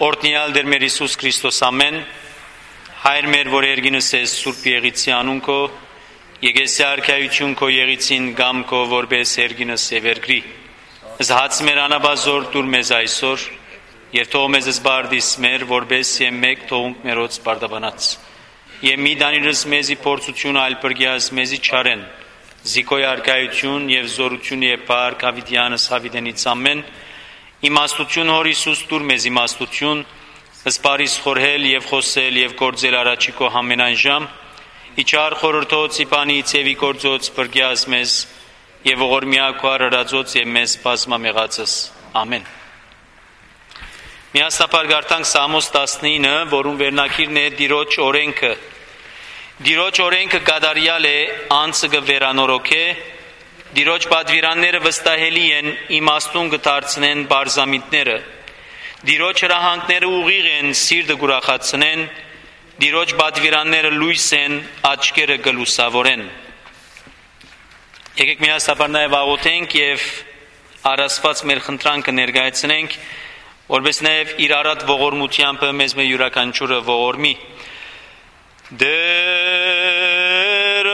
Օրհնյալ Տեր մեր Հիսուս Քրիստոս ամեն, Հայր մեր, որ երգինս ես Սուրբ Եղիցի անուն քո, եկեսի արքայություն քո եղիցին գամ քո, որպես երգինս եւ երգրի։ Զհաց մեր անաբազոր դուր մեզ այսօր, եւ թող մեզ զբարդիս մեր, որպես եւ մեկ թողունք մերոց բարդաբանած։ Եվ մի դանիրս մեզի փորձություն այլ բրգյաս մեզի չարեն, զիկոյ արքայություն եւ զորություն եւ բարք հավիտյանս հավիտենից ամեն, իմաստություն հոր Հիսուս դուր մեզ իմաստություն, սպարիս խորհել եւ խոսել եւ գործել առաջի քո ամենայն ժամ, իջար խորհրդոց իբանից եւ իգործոց բրգյաս մեզ եւ ողորմյակ ու արարածոց եւ մեզ բազմամեղածս ամեն։ Միասնապար գարտանք Սամոս 19, որում վերնակիրն է Տիրոջ օրենքը։ Տիրոջ օրենքը կատարյալ է, անձը կվերանորոգե, Տիրոջ պատվիրանները վստահելի են, իմաստուն կդարձնեն բարձամիտները, Տիրոջ հրահանգները ուղիղ են, սիրտը կուրախացնեն, Տիրոջ պատվիրանները լույս են, աչքերը կլուսավորեն։ Եկեք միասնապար նաև աղոթենք եւ առասված մեր խնդրանքը ներկայացնենք, որպես նաև իր առատ ողորմությամբ մեզ մեր յուրաքանչյուրը ողորմի։ Դեր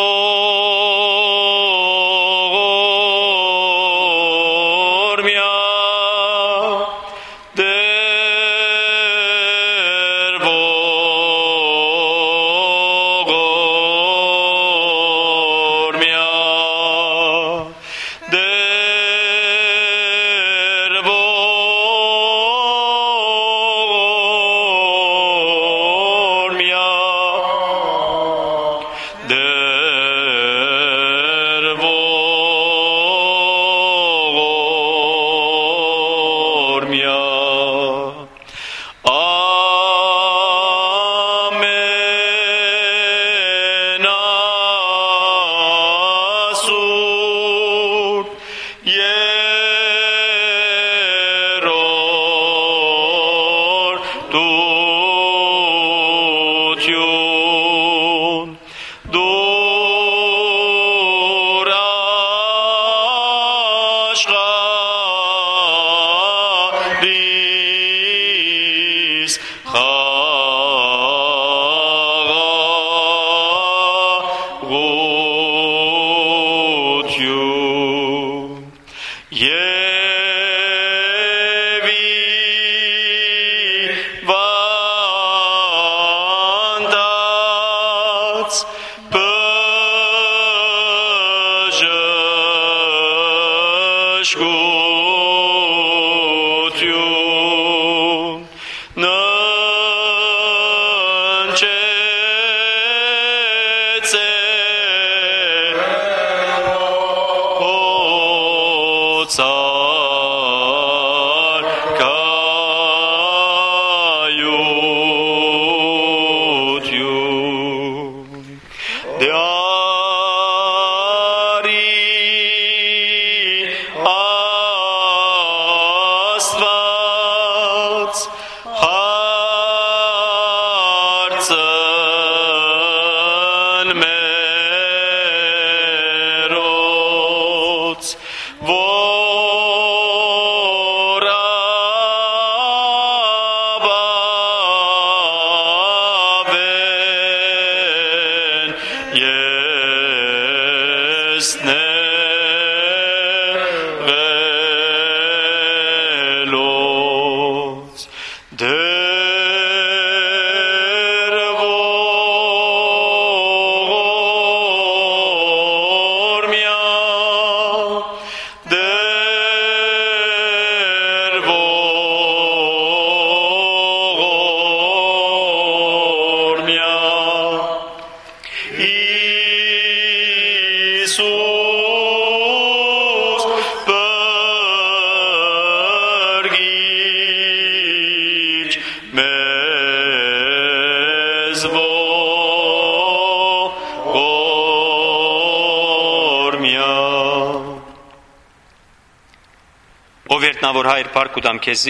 Որ հայր փառք ուտամ քեզի,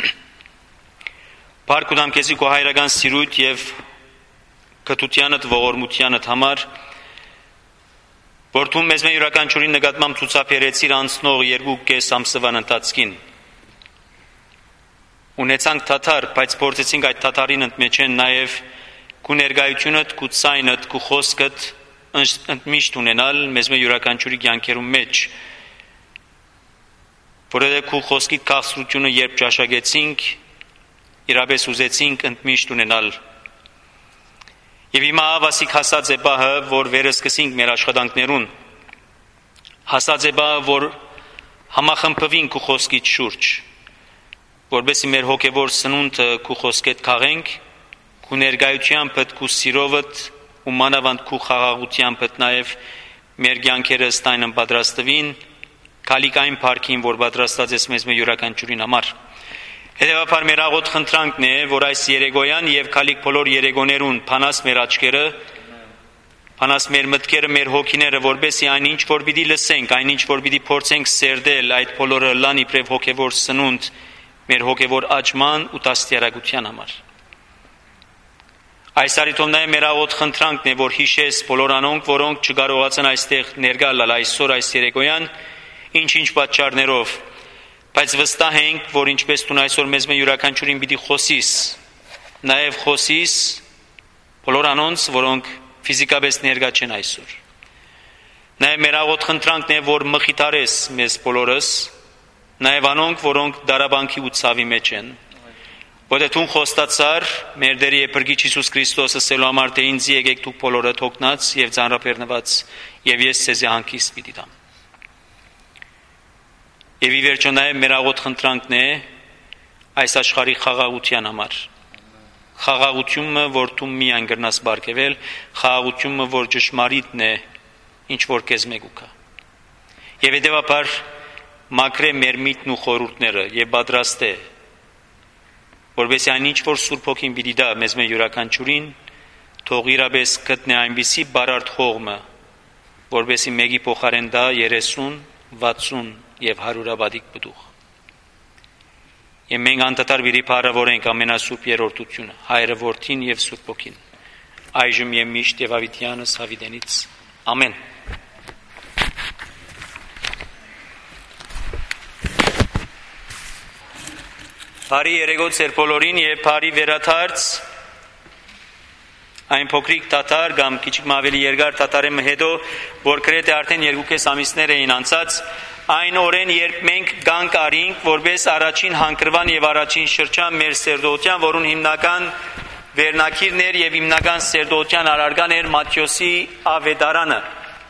փառք ուտամ քեզի քո հայրական սիրույթ եւ կտությանդ ողորմությանդ համար, որ դու մեզ մեր յուրաքանչյուրի նկատմամբ ցուցաբերեցիր անցնող 2.5 ամսվան ընթացքին։ ունեցանք թաթար, բայց փորձեցինք այդ թաթարին ընդմեջեն նաև քու ներկայությունդ, քու ցայնդ, քու խոսքդ ընդմիշտ ունենալ մեզ յուրաքանչյուրի կյանքերում մեջ, որովհետև քու խոսքի քաղցրությունը երբ ճաշակեցինք, իրապես ուզեցինք ընդմիշտ ունենալ։ Եվ հիմա ավասիկ հասած է բահը, որ վերսկսենք մեր աշխատանքներուն, հասած է բահը, որ համախմբվենք քու խոսքիդ շուրջ, որովհետև մեր հոգևոր սնունդը քու խոսքեդ քաղենք, քու ներկայությամբ, քու սիրովդ ու մանավանդ քու խաղաղությամբ նաև մեր կյանքերը ստայնն պատրաստվին, քալիք այն փառքին, որ պատրաստած ես մեզ յուրաքանչյուրին համար։ Հետևաբար մեր աղոտ խնդրանքն է, որ այս երեկոյան եւ քալիք բոլոր երեկոներուն փանաս մեր աչքերը, փանաս մեր մտքերը, մեր հոգիները, որբեսի այնինչ որ պիտի լսենք, այնինչ որ պիտի փորձենք սերդել, այդ բոլորը լան իբրև հոգևոր սնունդ մեր հոգևոր աճման ու դաստիարակության համար։ Այս արիտով նաև մեր աղոտ խնդրանքն է, որ հիշես բոլոր անոնք, որոնք չկարողացան այստեղ ներկա լալ այսօր այս երեկոյան, ինչ-ինչ պատճառներով, բայց վստահ ենք, որ ինչպես դու այսօր մեզ յուրաքանչյուրին պիտի խոսիս, նաև խոսիս բոլոր անոնց, որոնք ֆիզիկապես ներկա չեն այսօր։ Նաև մեր աղոտ խնդրանքն է, որ մխիթարես մեզ բոլորս, նաև անոնք, որոնք դարաբանքի ու ցավի մեջ են։ Որտեղ դու խոստացար մեր Տեր եւ Փրկիչ Հիսուս Քրիստոսը սելու համար թե ինձ եկեք դուք բոլորը թողնած եւ ծանրաբեռնված եւ ես ցեզի հանգիստ պիտի տամ։ Եվ ի վերջո նաև մեր աղոտ խնդրանքն է այս աշխարհի խաղաղության համար։ Խաղաղությունը, որ դու միայն գրնաս բարգեվել, խաղաղությունը, որ ճշմարիտն է, ինչ որ քեզ մեկ ուկա։ Եվ հետևաբար մաքրե մեր միտքն ու խորհուրդները եւ պատրաստե որովհետեւ այն ինչ որ Սուրբ Հոգին պիտի դա մեզ յուրաքանչյուրին, թող իրապես գտնե այնպիսի բարարդ խողմը, որովհետեւ մեկի փոխարեն դա 30, 60 եւ 100 ավադիկ բդուղ։ Եվ մենք անդադար պիտի փառավորենք ամենասուրբ երրորդությունը, Հայրը, Որդին եւ Սուրբ Հոգին, այժմ եւ միշտ եւ ավիտյանս հավիտենից։ Ամեն։ Բարի երեկո ձեր բոլորին եւ բարի վերադարձ այն փոքրիկ տատար կամ քիչ ավելի երկար տատարը հետո որ գրեթե արդեն 2 ամիսներ էին անցած այն օրեն երբ մենք գանք արինք որպես առաջին հանգրվան եւ առաջին շրջան մեր սերդոթյան որուն հիմնական վերնակիրներ եւ հիմնական սերդոթյան արարգան էր Մատթեոսի ավետարանը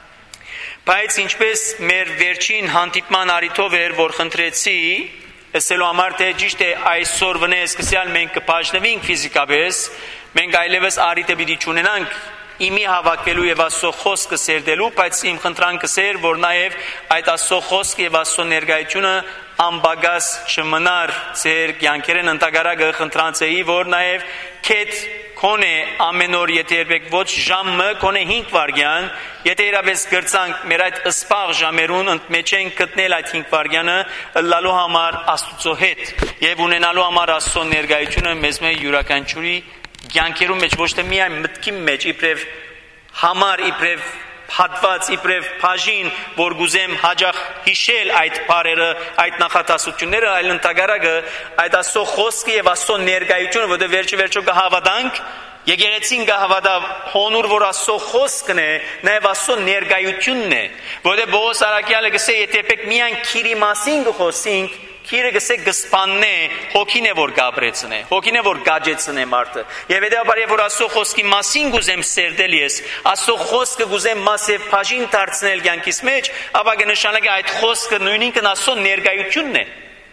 բայց ինչպես մեր վերջին հանդիպման արիթով էր որ խնդրեցի Ասելու համար թե ճիշտ է այսօր վնես սկսյալ մենք կփաշնվենք ֆիզիկապես, մենք այլևս արիտը պիտի չունենանք իմի հավաքվելու եւ Աստծո խոսքը սերդելու, բայց իմ խնդրանքս էր, որ նաեւ այդ Աստծո խոսքը եւ Աստծո ներկայությունը անբագաս չմնար ձեր կյանքերեն ընդհանրակը խնդրանց էի, որ նաեւ քեթ կոնե ամեն օր եթե երբեք ոչ ժամը կոնե 5 վայրկյան եթե իրապես գրծանք մեր այդ ըսպաղ ժամերուն ընդմեջ ենք գտնել այդ 5 վայրկյանը լալու համար Աստծո հետ եւ ունենալու համար Աստծո ներկայությունը մեզ յուրաքանչյուրի կյանքերում մեջ ոչ թե միայն մտքի մեջ իբրև համար իբրև հատված իբրև բաժին որ գուզեմ հաջող հիշել այդ բարերը այդ նախատասությունները այլ ընդհանրակը այդ Աստծո խոսքը եւ Աստծո ներկայությունը որը վերջը կհավատանք Եկեղեցին կհավատա հոնուր որ Աստծո խոսքն է նաեւ Աստծո ներկայությունն է որը Պողոս Արաքյալը գսե եթե եք միայն քիրի մասին խոսենք Քիրը գսե գսպաննե հոգին է որ գաբրեցնե հոգին է որ գաջեցնե մարդը եւ հետեւաբար որ Աստծո խոսքի մասին գուզեմ սերդել ես Աստծո խոսքը գուզեմ մասև բաժին դարձնել կյանքիս մեջ ապա կնշանակի այդ խոսքը նույնինք Աստծո ներկայությունն է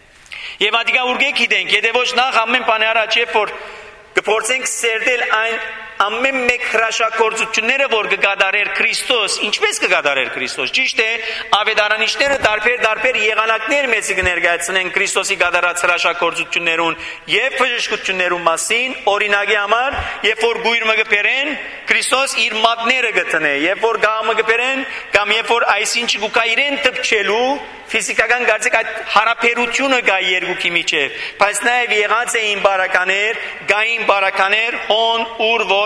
եւ ադիգա ուրգե գիտենք եթե ոչ նախ ամեն բան առաջ է որ կփորձենք սերդել այն ամեն մեկ հրաշագործությունները որ կգադարեր Քրիստոս ինչպես կգադարեր Քրիստոս ճիշտ է ավետարանիչները տարբեր եղանակներ մեծ կներկայացնեն Քրիստոսի գադարած հրաշագործություններուն եւ բժշկություններուն մասին օրինակի համար երբ որ գույրը կբերեն Քրիստոս իր մատները գտնե երբ որ գամը կբերեն կամ երբ որ այսինչ գուկա իրեն տպչելու ֆիզիկական գարձիկ այդ հարաբերությունը գա երկուքի միջև բայց նաեւ եղած էին բարականեր գային բարականեր հոն ուր որ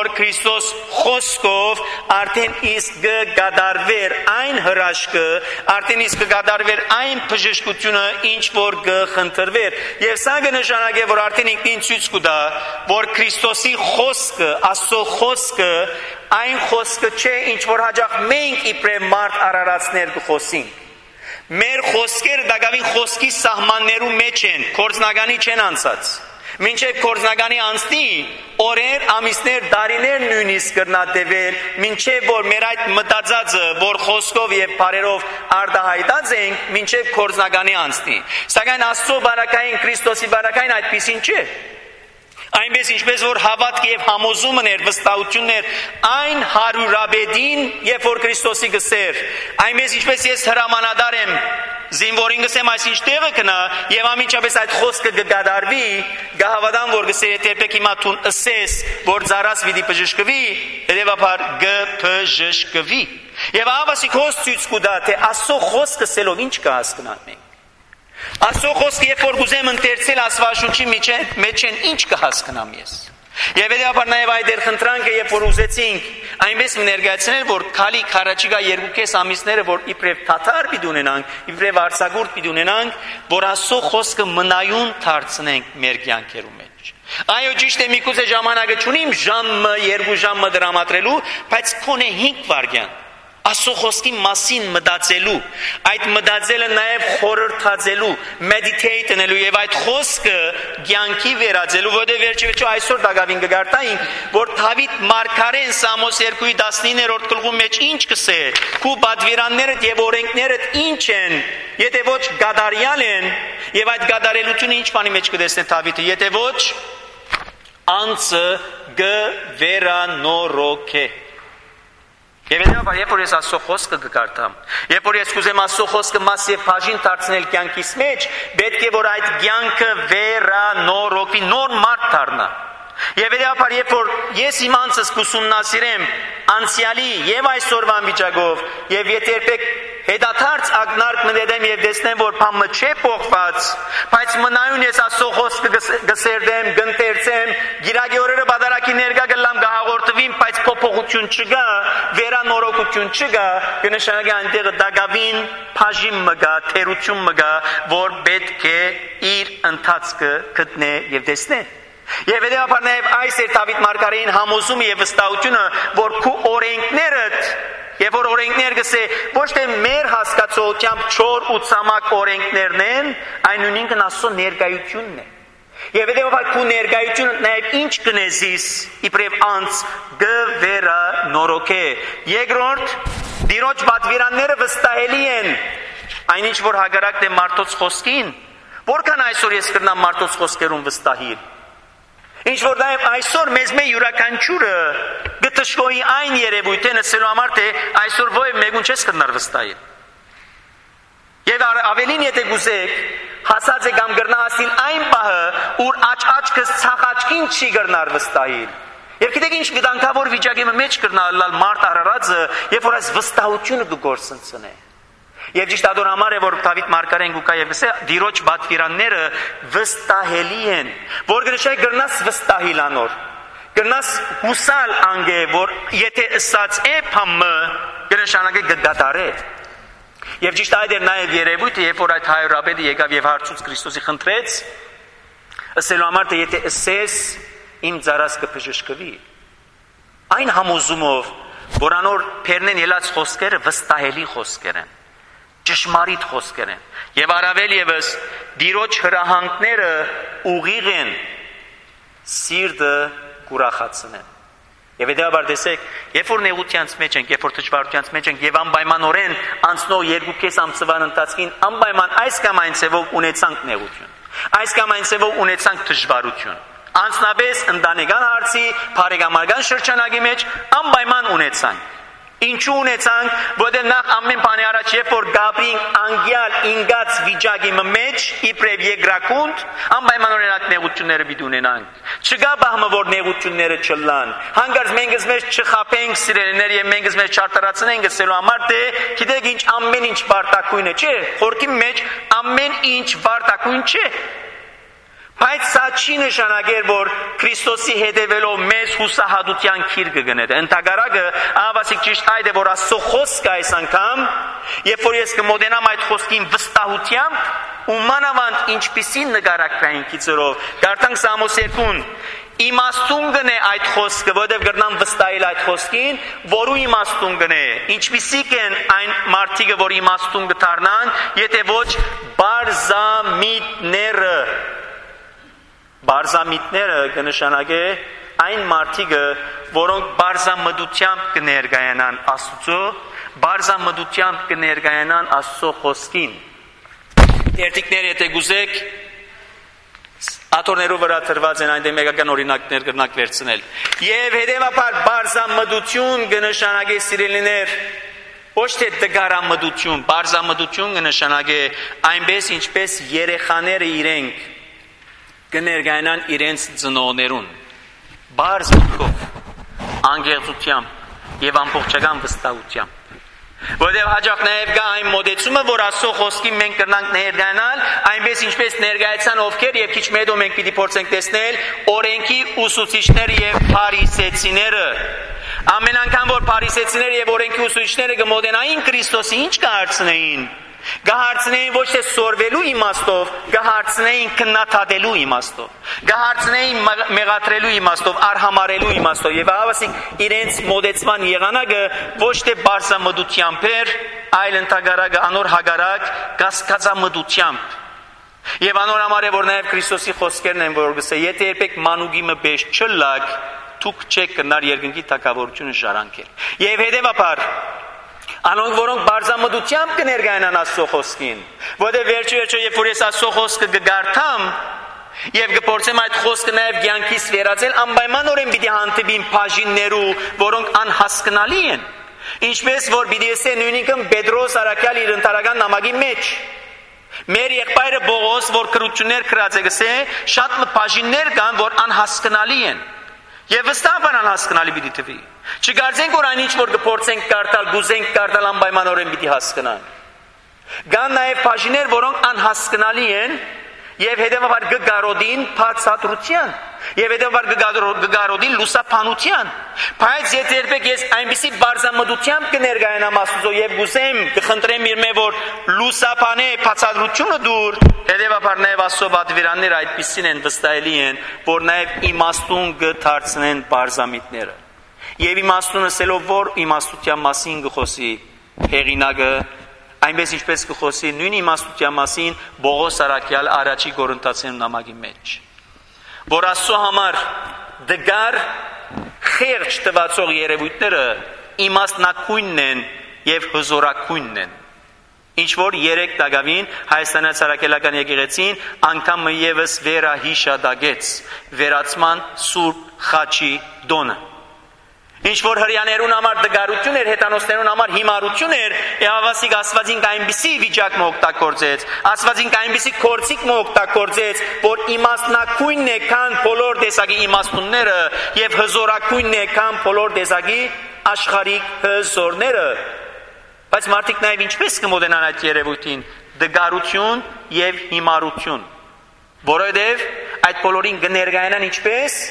որ Քրիստոս խոսքով արդեն իսկ գդարվեր այն հրաշքը, արդեն իսկ գդարվեր այն բժշկությունը, ինչ որ գխնդրվեր։ Եվ սա կնշանակե, որ արդեն ինքնին ցույց կտա, որ Քրիստոսի խոսքը, Աստծո խոսքը, այն խոսքը չէ, ինչ որ հաջող մենք իբրև մարդ արարածներ կխոսենք։ Մեր խոսքերը դակավին խոսքի սահմաններու մեջ են, կորձնականի չեն անցած։ Մինչև կորձնականի անցնի, օրեր, ամիսներ, դարիներ նույնիսկ կրնատևել, մինչև որ մեր այդ մտածածը, որ խոսքով եւ բարերով արտահայտած ենք, մինչև կորձնականի անցնի։ Սակայն Աստծո բարակային, Քրիստոսի բարակային այդպեսին չէ։ Այնպես ինչպես որ հավատք եւ համոզումն էր, վստահությունն էր այն հարյուրաբեդին, երբ որ Քրիստոսի գսեր, այնպես ինչպես ես հրամանատար եմ զինվորին գսեմ այսինչ տեղը կնա եւ ամիջապես այդ խոսքը կգադարվի, գահավադան որ գսե երբեք հիմա տուն ըսես, որ ծառաս վիդի բժշկվի, հետեւաբար գբժշկվի։ Եվ ավասիկ հոս ցույց կուտա թե Աստծո խոսքը սելով ինչ կհասկանանք մենք։ Աստծո խոսքը երբ որ գուզեմ ընթերցել Աստվածաշունչի մեջ են ինչ կհասկանամ ես։ Եվ հետեւաբար նաև այդ խնդրանքը երբ որ ուզեցինք այնպես ներկայացնել, որ քալի քարաչիգա 2.5 ամիսները որ իբրև թաթար պիտի ունենանք, իբրև արձակուրդ պիտի ունենանք, որ Աստծո խոսքը մնայուն դարձնենք մեր կյանքերում մեջ։ Այո, ճիշտ է, միգուցե ժամանակը չունիմ ժամը, 2 ժամը դրամատրելու, բայց քոնե 5 վայրկյան Աստծո խոսքի մասին մտածելու, այդ մտածելը նաև խորհրդածելու, meditate անելու եւ այդ խոսքը կյանքի վերածելու, որտեղ վերջիվերջո այսօր դակավին կգարտային, որ Դավիթ մարգարեն Սամոս 2:19-րդ գլխում մեջ ինչ կսե, քու պատվիրաններդ եւ օրենքներդ ինչ են, եթե ոչ գադարյալ են, եւ այդ գադարելությունը ինչ բանի մեջ կտեսնե Դավիթը, եթե ոչ անձը գվերանորոքե։ Եվ հետո երբ որ ես Աստծո խոսքը կկարդամ, երբ որ ես կուզեմ Աստծո խոսքը մաս եւ բաժին դարձնել կյանքիս մեջ, պետք է որ այդ կյանքը վերանորոգվի, նոր մարդ դառնա։ Եվ հետո երբ որ ես իմ անձս կուսումնասիրեմ անցյալի եւ այսօրվա վիճակով, եւ եթե երբեք հետադարձ ակնարկ մտածեմ եւ տեսնեմ, որ բամը չէ փոխված, բայց մնայուն ես Աստծո խոսքը գսերդեմ, գընթերցեմ, գիրակի օրերը բادرակի ներկա գլամ գահաղորդվին, բայց փոփոխություն չկա, վերանորոգություն չկա, կնշանակի այնտեղ դակավին բաժին մգա, թերություն մգա, որ պետք է իր ընթացքը գտնե եւ տեսնե։ Եվ հետեւաբար նաև այս էր Դավիթ մարգարեին համոզումը եւ վստահությունը, որ քու օրենքներդ Եվ որ օրենքներ գսե ոչ թե մեր հասկացողությամբ չոր ու ցամաք օրենքներն են, այն նույնքն Աստծո ներկայությունն է։ Եվ հետեւաբար քու ներկայությունը նաև ինչ կնեզիս իբրև անց գվերանորոքե։ Երկրորդ, դիրոջ պատվիրանները վստահելի են, այնինչ որ հագարակն է մարդոց խոսքին, որքան այսօր ես կրնամ մարդոց խոսքերուն վստահիլ։ Ինչ որ նաև այսօր մեզ մեր յուրաքանչյուրը գտշկոյի այն երևույթը նսելու համար թե այսօր ո՞յ մեկուն չես կնար վստահել։ Եվ ավելին եթե գուզեք հասած է կամ գրնա ասիլ այն պահը, ուր աչքս ցախաչքին չի գրնար վստահել։ Եվ գիտեք ինչ վտանգավոր վիճակի մեջ կրնալ մարդ արարածը, երբ որ այս վստահությունը կգործընծնե։ Եվ ճիշտ ադոր համար է, որ Դավիթ մարգարեն գուկա եւ գսե դիրոջ պատվիրանները վստահելի են, որ գրշայ գրնաս վստահիլ անոր, գրնաս հուսալ անգե, որ եթե ըսած է փամը գրնշանակե գդատարե։ Եվ ճիշտ այդ էր նաեւ երևույթը, երբ որ այդ հայրապետը եկավ եւ հարցուց Քրիստոսի խնդրեց, ըսելու համար թե եթե ըսես իմ ծառաս կբժշկվի։ Այն համոզումով, որ անոր փերնեն ելած խոսքերը վստահելի խոսքեր են, ճշմարիտ խոսքեր են, եւ առավել եւս դիրոջ հրահանգները ուղիղ են, սիրտը կուրախացնեն։ Եվ հետեւաբար տեսեք, երբ որ նեղությանց մեջ ենք, երբ որ դժվարությանց մեջ ենք եւ անպայմանորեն անցնող 2.5 ամսվան ընթացքին անպայման այս կամ այն ցեվով ունեցանք նեղություն, այս կամ այն ցեվով ունեցանք դժվարություն, անձնապես ընտանեկան հարցի, բարեկամական շրջանակի մեջ անպայման ունեցանք։ Ինչու ունեցանք, որտեղ նախ ամեն բանի առաջ երբ որ գաբրին անգյալ ինգած վիճակի մեջ իբրև երկրակունդ անպայմանորեն այդ նեղությունները պիտի ունենանք։ Չկա բահմը որ նեղությունները չլան։ Հանկարծ մենք մեզ չխափենք սիրելիներ եւ մենք մեզ չարտարացնենք ասելու համար թե գիտեք ինչ ամեն ինչ վարտակույն է, չէ՞։ Խորքի մեջ ամեն ինչ վարտակույն չէ։ Բայց սա չի նշանակեր, որ Քրիստոսի հետևելով մեզ հուսահատության քիր կգնետ։ Ընդհակառակը, ահավասիկ ճիշտ այդ է, որ Աստծո խոսքը այս անգամ, երբ որ ես կմոտենամ այդ խոսքին վստահությամբ, ու մանավանդ ինչպիսին նկարագրային գիծերով, կարդանք Սամոս 2-ն, իմաստուն գնե այդ խոսքը, որովհետև գրնամ վստահել այդ խոսքին, որու իմաստուն գնե, ինչպիսիք են այն մարդիկը, որ իմաստուն կդառնան, եթե ոչ բարձամիտները, բարձամիտները կնշանակե այն մարդիկը, որոնք բարձամտությամբ կներկայանան Աստծո, բարձամտությամբ կներկայանան Աստծո խոսքին։ Երտիկներ, եթե գուզեք, աթորներով վրա թրված են այնտեղ մեկական օրինակներ կրնակ վերցնել։ Եվ հետևաբար բարձամտություն կնշանակե սիրելիներ, ոչ թե դգարամտություն, բարձամտություն կնշանակե այնպես ինչպես երեխաները իրենք կներկայանան իրենց ծնողներուն, բարձ մտքով, անկեղծությամբ եւ ամբողջական վստահությամբ։ Որտեղ հաջող նաև կա այն մոտեցումը, որ Աստծո խոսքին մենք կրնանք ներկայանալ, այնպես ինչպես ներկայացան ովքեր եւ քիչ մեդո մենք պիտի փորձենք տեսնել օրենքի ուսուցիչները եւ փարիսեցիները։ Ամեն անգամ որ փարիսեցիները եւ օրենքի ուսուցիչները կմոտենային Քրիստոսի, ինչ կհարցնեին։ Կհարցնեին ոչ թե սորվելու իմաստով, կհարցնեին քննադատելու իմաստով, կհարցնեին մեղադրելու իմաստով, արհամարելու իմաստով եւ հավասիկ իրենց մոդեցման եղանակը ոչ թե բարձամտությամբ էր, այլ ընդհակառակը անոր հագարակ կասկածամտությամբ։ Եվ անոր համար է որ նաեւ Քրիստոսի խոսքերն են որ գսե եթե երբեք մանուկիմը բեշ չլակ, դուք չեք կնար երկնքի թակավորությունը շարանքել։ Եվ հետեւաբար անոնք որոնք բարձամտությամբ կներկայանան Աստծո խոսքին, որտեղ վերջը երբ որ ես Աստծո խոսքը կգարթամ եւ կփորձեմ այդ խոսքը նաեւ կյանքից վերածել, անպայմանորեն պիտի հանդիպին բաժիններու, որոնք անհասկանալի են։ Ինչպես որ պիտի ասե նույնիսկ Պետրոս Արաքյալ իր ընտարական նամակի մեջ մեր եղբայրը Բողոս, որ քրություններ քրած է գսե, շատ բաժիններ կան, որ անհասկանալի են։ Եվ վստահաբար անհասկանալի պիտի թվի։ Չգարձենք որ այն ինչ որ կփորձենք կարդալ, գուզենք կարդալ անպայմանորեն պիտի հասկանան։ Կան նաև բաժիներ, որոնք անհասկանալի են եւ հետեւաբար կգարոդին բացատրության, եւ հետեւաբար կգարոդին լուսափանության։ Բայց եթե երբեք ես այնպիսի բարձամտությամբ կներկայանամ Աստծո եւ գուզեմ կխնդրեմ իր մե որ լուսափանե բացատրությունը դուր, հետեւաբար նաև Աստծո պատվիրանները այդպիսին են վստահելի են, որ նաև իմաստուն կդարձնեն բարձամիտները։ Եվ իմաստուն ասելով որ իմաստության մասին կխոսի հեղինակը, այնպես ինչպես կխոսի նույն իմաստության մասին Բողոս Արաքյալ առաջի Կորինթացիներու նամակի մեջ, որ Աստծո համար դգար խեղճ տվածող երևույթները իմաստնակույնն են եւ հզորակույնն են։ Ինչ որ երեք դագավին Հայաստանից Արաքելական եկեղեցին անգամ եւս վերահիշադագեց վերացման Սուրբ Խաչի դոնը։ Ինչ որ հрьяաներուն համար դգարություն էր, հետանոսներուն համար հիմարություն էր, հավասիկ Աստվածին այնպիսի վիճակ մօգտագործեց, Աստվածին այնպիսի կորցիկ մօգտագործեց, որ իմաստնակույնն է քան բոլոր տեսակի իմաստունները եւ հզորակույնն է քան բոլոր տեսակի աշխարհիկ հզորները։ Բայց մարդիկ նաեւ ինչպես կմոտենան այդ երևույթին, դգարություն եւ հիմարություն, որովհետեւ այդ բոլորին կներկայանան ինչպես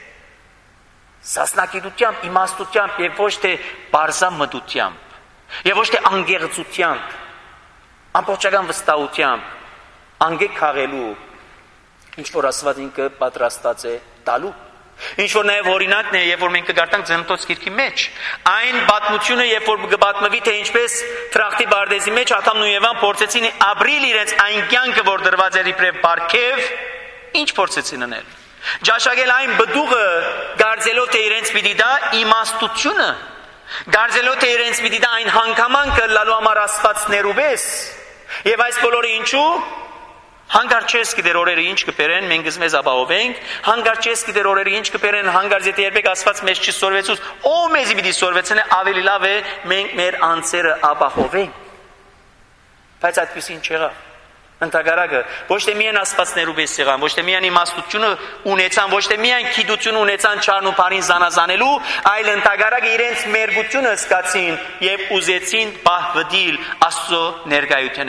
սասնակիտությամբ, իմաստությամբ եւ ոչ թե բարձամտությամբ, եւ ոչ թե անգեղծությամբ, ամբողջական վստահությամբ, անգեք քաղելու, ինչ որ Աստված ինքը պատրաստած է տալու։ Ինչ որ նաեւ օրինակն է, երբ որ մենք կգարտանք Ծննդոց գիրքի մեջ, այն պատմությունը, երբ որ կպատմվի թե ինչպես Թրախտի Բարդեզի մեջ Ադամն ու Եվան փորձեցին ապրիլ իրենց այն կյանքը, որ դրված էր իբրև բարգև, ինչ փորձեցին անել։ Ջաշակել այն բդուղը գարձելով թե իրենց պիտի դա իմաստությունը, գարձելով թե իրենց պիտի դա այն հանգամանքը լալու համար Աստված ներուվես։ Եվ այս բոլորը ինչու հանգար չես գիտեր օրերը ինչ կբերեն, մենք մեզ ապահովենք, հանգար չես գիտեր օրերը ինչ կբերեն, հանգար եթե երբեք Աստված մեզ չսորվեցուց, ով մեզի պիտի սորվեցնե, ավելի լավ է մենք մեր անձերը ապահովենք։ Բայց այդպեսին չեղավ։ Ընդհակառակը ոչ թե միայն Աստվածներու պես եղան, ոչ թե միայն իմաստությունը ունեցան, ոչ թե միայն գիտություն ունեցան չարն ու բարին զանազանելու, այլ ընդհակառակը իրենց մերգությունը զգացին եւ ուզեցին բահվդիլ Աստծո ներկայութենեն։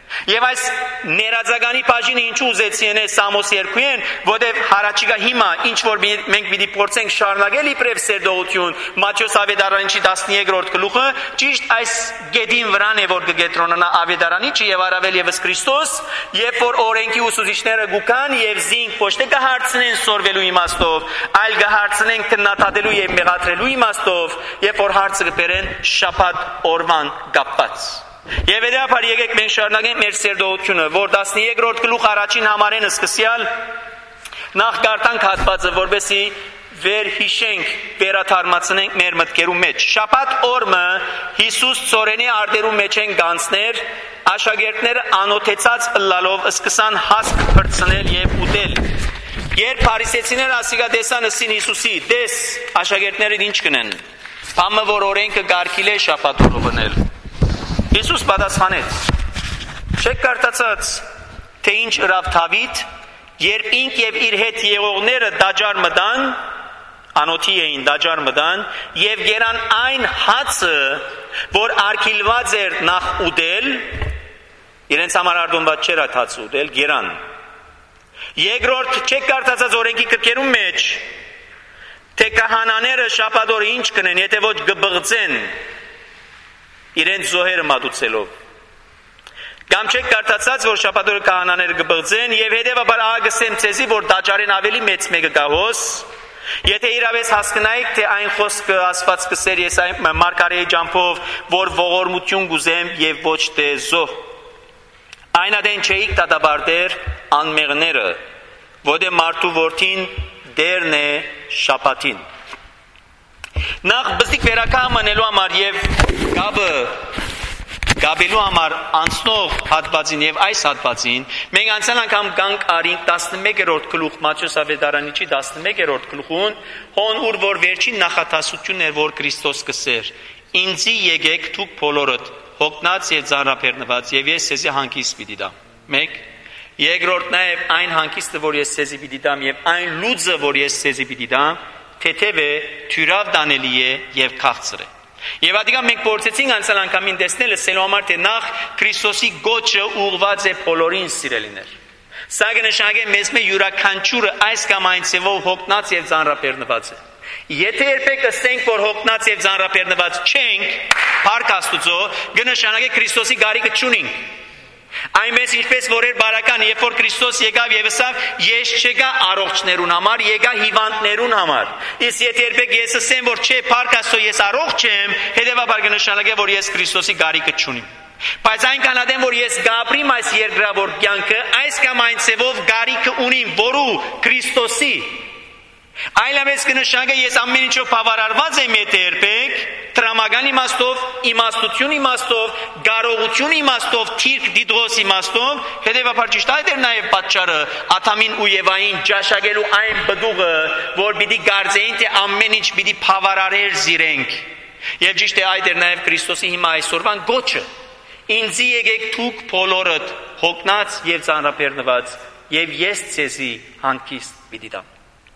Եվ այս ներածագանի բաժինը ինչու ուզեցի են Սամոս 2-ին, որտեղ հարաճիգա հիմա ինչ որ մենք պիտի փորձենք շարունակել իբրև սերդողություն Մատթեոս Ավետարանիչի 13-րդ գլուխը ճիշտ այս գեդին վրան է որ կգետրոնանա Ավետարանիչը եւ առավել եւս Քրիստոս, երբ որ օրենքի ուսուցիչները գուքան եւ զինք ոչ թե կհարցնեն սորվելու իմաստով, այլ կհարցնեն քննադատելու եւ մեղադրելու իմաստով, երբ որ հարցը կբերեն շաբաթ օրվան կապված։ Եվ հետապար եկեք մենք շարունակենք մեր սերդողությունը, որ 13-րդ գլուխ առաջին համարեն սկսյալ նախ գարտանք հատվածը, որպեսզի վերհիշենք, վերաթարմացնենք մեր մտքերում մեջ։ Շաբաթ օրը Հիսուս ծորենի արդերու մեջ են գանցներ, աշակերտները անօթեցած ըլլալով սկսան հասկ փրցնել եւ ուտել։ Երբ փարիսեցիները ասիկա տեսան ըսին Հիսուսի, դես աշակերտները ինչ կնեն։ Բամը որ օրենքը գարկիլ է շաբաթ օրը բնել։ Հիսուս պատասխանեց. Չեք կարծացած, թե ինչ ըրավ Դավիթ, երբ ինք եւ իր հետ եղողները դաջար մտան, անոթի էին դաջար մտան, եւ գերան այն հացը, որ արգիլված էր նախ ուտել, իրենց համար արդոնված չէր այդ հացը ուտել, գերան։ Երկրորդ չեք կարծացած օրենքի գրքերում մեջ, թե քահանաները շաբաթ օրը ինչ կնեն, եթե ոչ կբղծեն իրենց զոհերը մատուցելով։ Կամ չեք կարծացած, որ շաբաթ օրը քահանաները կբղծեն եւ հետեւաբար ագսեմ ցեզի, որ դաջարեն ավելի մեծ մեկը գահոս, եթե իրավես հասկանայիք, թե այն խոսքը Աստված կսեր ես այն մարգարեի ջամփով, որ ողորմություն գուզեմ եւ ոչ թե զոհ։ Այնադեն չէիք դատաբարտեր անմեղները, որտե մարդու որդին դերն է շաբաթին։ Նախ բստիկ վերակամ անելու համար եւ գաբելու համար անցնող հատվածին եւ այս հատվածին մենք անցյալ անգամ կանք արինք 11-րդ գլուխ Մատթեոս Ավետարանիչի 11-րդ գլուխուն հոն ուր որ վերջին նախատասությունն էր որ Քրիստոս կսեր ինձի եկեք դուք բոլորդ հոգնած եւ ծանրաբեռնված եւ ես ցեզի հանգիստ պիտի տամ։ 1 Երկրորդ նաեւ այն հանգիստը որ ես ցեզի պիտի տամ եւ այն լուծը որ ես ցեզի պիտի տամ թեթև է, թյուրավ դանելի է եւ քաղցր է։ Եվ ադիգա մենք փորձեցինք անցյալ անգամին տեսնել սելու համար թե նախ Քրիստոսի գոչը ուղղված է բոլորին սիրելիներ։ Սա կնշանակե մեզ մե յուրաքանչյուրը այս կամ այն ցևով հոգնած եւ ծանրաբեռնված է։ Եթե երբեք ասենք որ հոգնած եւ ծանրաբեռնված չենք, Փառք Աստուծո, կնշանակե Քրիստոսի գարիկը չունենք։ Այնպես ինչպես որ էր բարական, երբ որ Քրիստոս եկավ եւ ասավ, ես չեկա առողջներուն համար, եկա հիվանդներուն համար։ Իսկ եթե երբեք ես ասեմ, որ չէ, Փառք Աստծո, ես առողջ եմ, հետեւաբար կնշանակե, որ ես Քրիստոսի գարիկը չունիմ։ Բայց այնքան ադեմ, որ ես գաբրիմ այս երկրավոր կյանքը, այս կամ այն ցևով գարիկը ունիմ, որու Քրիստոսի։ Այլապես կնշանակե ես ամեն ինչով բավարարված եմ եթե երբեք տրամական իմաստով, իմաստություն իմաստով, կարողություն իմաստով, թիրք դիդրոս իմաստով, հետևաբար ճիշտ այդ էր նաև պատճառը Աթամին ու Եվային ճաշակելու այն բդուղը, որ պիտի գարձեին թե ամեն ինչ պիտի բավարարեր զիրենք։ Եվ ճիշտ է այդ էր նաև Քրիստոսի հիմա այսօրվան գոչը։ Ինձի եկեք դուք բոլորդ հոգնած եւ ծանրաբեռնված, եւ ես ցեզի հանգիստ պիտի տամ։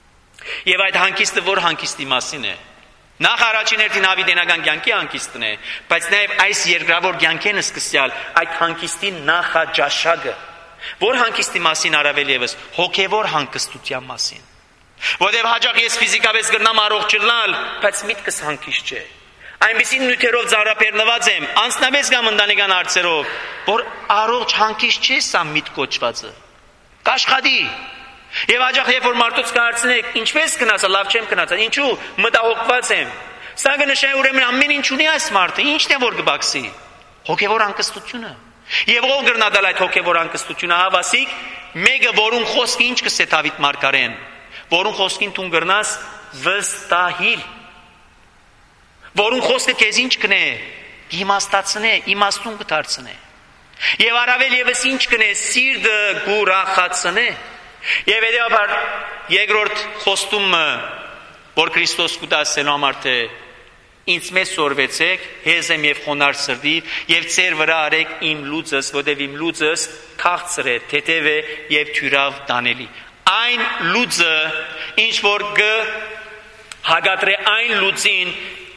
Եվ այդ հանգիստը որ հանգիստի մասին է։ Նախ առաջին հերթին հավիտենական կյանքի հանգիստն է, բայց նաև այս երկրավոր կյանքեն սկսյալ այդ հանգիստի նախաճաշակը, որ հանգիստի մասին առավել եւս հոգեվոր հանգստության մասին։ Որտեղ հաճախ ես ֆիզիկապես գրնամ առողջ լինալ, բայց միտքս հանգիստ չէ։ Այնպիսի նյութերով ծառապերնված եմ, անձնապես կամ ընտանեկան հարցերով, որ առողջ հանգիստ չէ սա միտք կոչվածը։ Կաշխատի։ Եվ հաճախ երբ որ մարդուց կհարցնեք, ինչպես գնացա, լավ չեմ գնացա, ինչու մտահոգված եմ։ Սա կնշանակի ուրեմն ամեն ինչ ունի այս մարդը, ինչն է որ կբացի։ Հոգևոր անկստությունը։ Եվ ով կգրնադալ այդ հոգևոր անկստությունը հավասիկ, մեկը որուն խոսքը ինչ կսե Դավիթ մարգարեն, որուն խոսքին դու կգրնաս վստահիլ։ Որուն խոսքը քեզ ինչ կնե, իմաստացնե, իմաստուն կդարձնե։ Եվ առավել եւս ինչ կնե, սիրտը կուրախացնե։ Եվ հետեւաբար երկրորդ խոստումը, որ Քրիստոս կուտասելու համար թե ինձ մեզ սորվեցեք, հեզեմ եւ խոնար սրտիվ եւ ծեր վրա արեք իմ լուծս, որտեւ իմ լուծս քաղցր է, թեթև է եւ թյուրավ դանելի։ Այն լուծը, ինչ որ հագատրե այն լուծին,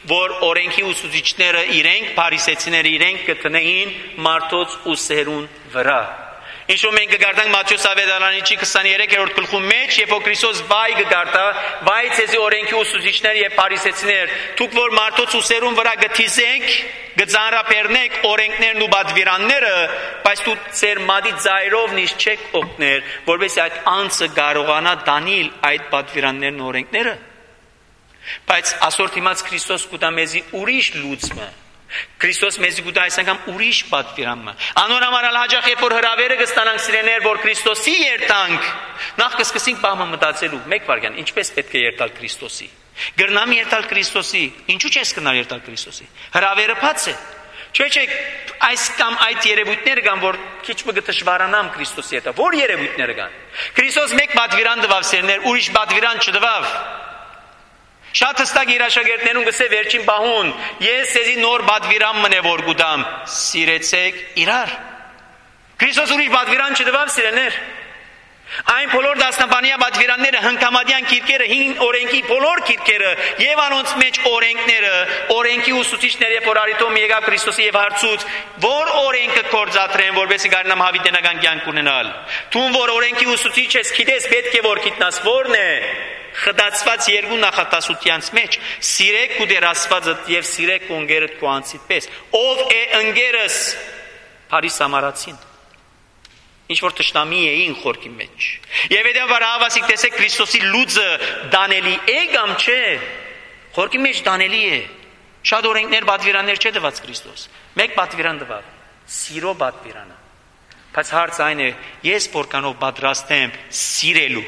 որ օրենքի ուսուցիչները իրենք, փարիսեցիները իրենք կտնեին մարդոց ուսերուն վրա։ Ինչու մենք կգարտանք Մատթեոս ավետարանիչի 23-րդ գլխում մեջ, երբ որ Քրիստոս վայ կգարտա, վայ ցեզի օրենքի ուսուցիչներ եւ փարիսեցիներ, դուք որ մարդոց ուսերուն վրա գթիզեք, գծանրապերնեք օրենքներն ու բադվիրանները, բայց դու ծեր մադի ծայրով նիշ չեք օգներ, որովհետեւ այդ անձը կարողանա դանել այդ բադվիրաններն ու օրենքները։ Բայց այսօր դիմաց Քրիստոս կուտա մեզի ուրիշ լուծումը։ Քրիստոս մեզի կուտա այս անգամ ուրիշ պատվիրանը։ Անոր համար հաջող երբ որ հրավերը կստանանք սիրեներ, որ Քրիստոսի երթանք, նախ կսկսենք բամը մտածելու, մեկ վարյան, ինչպես պետք է երթալ Քրիստոսի։ Գրնամ երթալ Քրիստոսի, ինչու չես գնալ երթալ Քրիստոսի։ Հրավերը բաց է։ Չէ, այս կամ այդ երևույթները կան, որ քիչ մը դժվարանամ Քրիստոսի հետ։ Որ երևույթները կան։ Քրիստոս մեկ պատվիրան տվավ սերներ, ուրիշ պատվիրան չտվավ։ Շատ հստակ իր աշակերտներուն գսե վերջին բահուն, ես սեզի նոր բադվիրան մնե որ գուտամ, սիրեցեք իրար։ Քրիստոս ուրիշ բադվիրան չտվավ սիրելներ։ Այն բոլոր դասնապանյա բադվիրանները, հնկամադյան կիրկերը, հին օրենքի բոլոր կիրկերը եւ անոնց մեջ օրենքները, օրենքի ուսուցիչները, որ արիտոմ եկավ Քրիստոսի եւ հարցուց, որ օրենքը կործատրեն, որովհետեւ գարնամ հավիտենական կյանք ունենալ։ Դու որ օրենքի ուսուցիչ ես, գիտես պետք է որ գիտնաս որն է։ Խդացված երկու նախատասությանց մեջ սիրեք ու դեր Աստվածդ եւ սիրեք ունգերդ քո անձիդ պես ով է ընկերս Փարիս ամարացին ինչ որ տշնամի էին խորքի մեջ եւ հետեւաբար հավասիկ տեսեք Քրիստոսի լուծը դանելի է կամ չէ խորքի մեջ դանելի է շատ օրենքներ բադվիրաններ չէ տված Քրիստոս մեկ բադվիրան տվավ սիրո բադվիրանը բայց հարցը այն է ես որքանով պատրաստ եմ սիրելու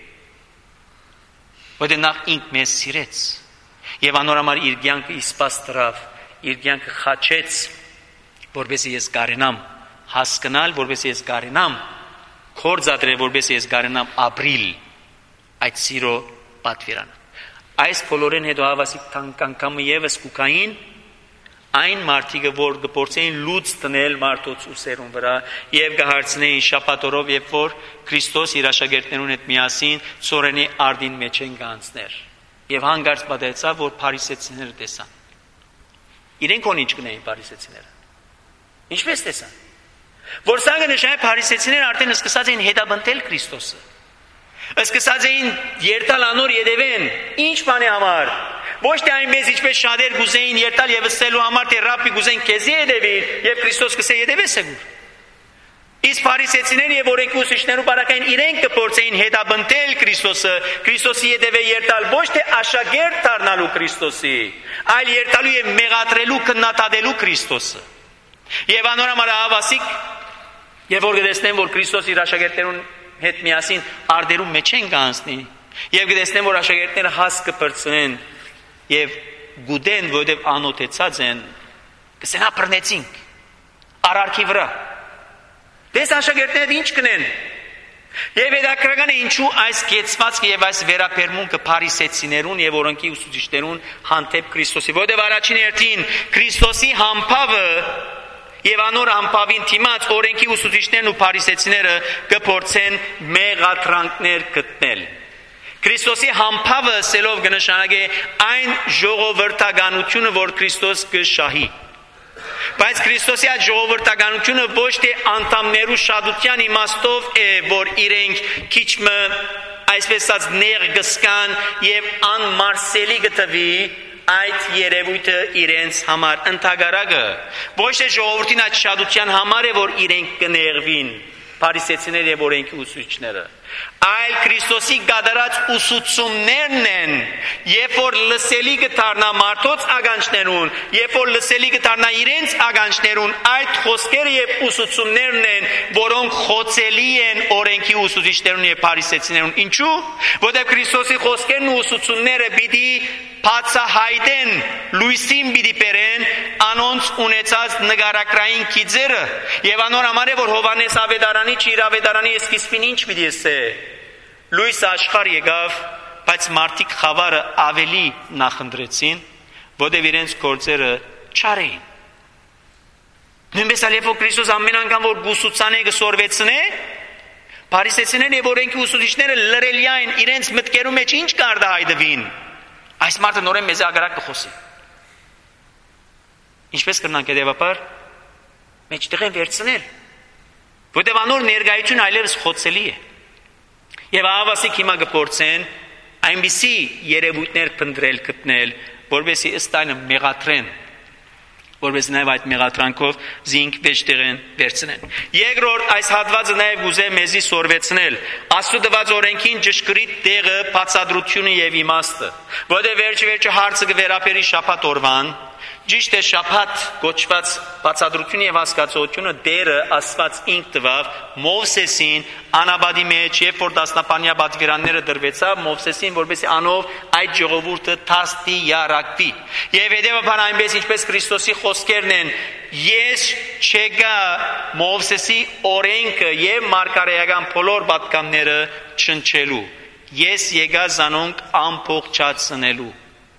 Որտե նախ ինք մեզ սիրեց եւ անորամար իր կյանքը իսպաս տրավ, իր կյանքը խաչեց, որովհետեւ ես կարենամ հասկանալ, որովհետեւ ես կարենամ կորձադրել, որովհետեւ ես կարենամ ապրիլ այդ սիրո պատվիրանը։ Այս բոլորեն հետո հավասիկ անգամը եւս կուկային այն մարդիկը որ գործեին լուծ տնել մարդոց ուսերուն վրա եւ կհարցնեին շաբաթօրով երբ որ Քրիստոս իր աշակերտներուն հետ միասին ծորենի արդին մեջ են գանցներ եւ հանգարց պատահեցավ որ փարիսեցիները տեսան իրենք ոնի չգնային փարիսեցիները ինչպես տեսան որ սա կնշանակի փարիսեցիները արդեն սկսած էին հետաբնտել Քրիստոսը սկսած էին երթալ անոր յետևեն ինչ բանի համար ոչ թե այնպես ինչպես շատեր գուզեին երթալ եւ ասելու համար թե ռաբբի գուզեն քեզի յետևիր եւ Քրիստոս կսե յետևես եք Իսկ փարիսեցիները եւ օրենքի ուսուցիչներու բարակային իրենք կփորձեին հետաբնտել Քրիստոսը Քրիստոսի յետևե երթալ ոչ թե աշակերտ դառնալու Քրիստոսի այլ երթալու եւ մեղադրելու քննադատելու Քրիստոսը եւ անորամար հավասիկ եւ որ գտեսնեն որ Քրիստոս իր աշակերտներուն հետ միասին արդերում մեջ են կանցնի եւ գտեսնեն որ աշակերտները հաս կբրծեն եւ գուդեն որովհետեւ անօթեցած են կսենա բռնեցինք արարքի վրա դες աշակերտները ինչ կնեն եւ հետաքրքրական է ինչու այս կեցվածքը եւ այս վերապերմունքը փարիսեցիներուն եւ օրենքի ուսուցիչներուն հանդեպ Քրիստոսի որովհետեւ առաջին հերթին Քրիստոսի համբավը Եվ անոր համբավին թիմած օրենքի ուսուցիչներն ու փարիսեցիները կփորձեն մեղադրանքներ գտնել Քրիստոսի համբավը սելով կնշանակի այն ժողովրդականությունը որ Քրիստոս կշահի Բայց Քրիստոսի այդ ժողովրդականությունը ոչ թե անդամներու շատության իմաստով է որ իրենք քիչմը այսպես ասած ներգսկան եւ անմարսելի գտվի այդ երևույթը իրենց համար ընդհանրակը ոչ թե ժողովրդին այդ շատության համար է որ իրենք կներվին փարիսեցիները եւ օրենքի ուսուցիչները այլ Քրիստոսի գադարած ուսուցումներն են երբ որ լսելի կդառնա մարդոց ագանչներուն երբ որ լսելի կդառնա իրենց ագանչներուն այդ խոսքերը եւ ուսուցումներն են որոնք խոցելի են օրենքի ուսուցիչներուն եւ փարիսեցիներուն ինչու որտեղ Քրիստոսի խոսքերն ու ուսուցումները պիտի բացահայտեն լույսին պիտի բերեն անոնց ունեցած նկարագրային գիծերը եւ անոր համար է որ Հովանես ավետարանի իր ավետարանի սկիզբին ինչ պիտի ասե լույս աշխարհ եկավ բայց մարդիկ խավարը ավելի նախընտրեցին որտեղ իրենց գործերը չար էին նույնպես ալեփո Քրիստոս ամեն անգամ որ գուսուցանե գսորվեցնե փարիսեցիներն եւ օրենքի ուսուցիչները լրելիային իրենց մտքերում մեջ ինչ կարդա հայդվին Այս մարդը նորեն մեզ ագարակ կխոսի։ Ինչպես կրնանք հետևաբար մեջտեղ են վերցնել, որտեղ անոր ներկայությունը այլևս խոցելի է։ Եվ ահավասիկ հիմա կփորձեն այնպիսի երևույթներ փնտրել գտնել, որովհետեւ ըստ այնը մեղադրեն, որովհետեւ նաև այդ մեղադրանքով զինք վեճտեղեն վերցնեն։ Երկրորդ, այս հատվածը նաև գուզե մեզի սորվեցնել Աստծո տված օրենքին ճշգրիտ տեղը, բացատրությունը եւ իմաստը, որովհետեւ վերջ-վերջը հարցը կվերապերի շաբաթ օրվան, ճիշտ է շաբաթ կոչված բացատրությունը եւ հասկացությունը դերը Աստված ինք տվավ Մովսեսին անաբադի մեջ, երբ որ դասնապանյա պատվիրանները դրվեցավ Մովսեսին, որպեսզի անով այդ ժողովուրդը թաստի յարակվի։ Եվ հետևաբար այնպես ինչպես Քրիստոսի խոսքերն են, ես չեկա Մովսեսի օրենքը եւ մարգարեական բոլոր պատկանները չնչելու, ես եկա զանոնք ամփոփչացնելու։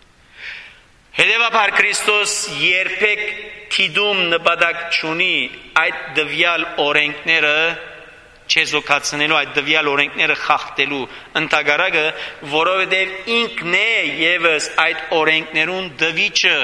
Հետևաբար Քրիստոս երբեք թիդում նպատակ չունի այդ դվյալ օրենքները չեզոքացնելու, այդ դվյալ օրենքները խախտելու, ընդհակառակը, որովհետև ինքն է ևս այդ օրենքներուն դվիճը,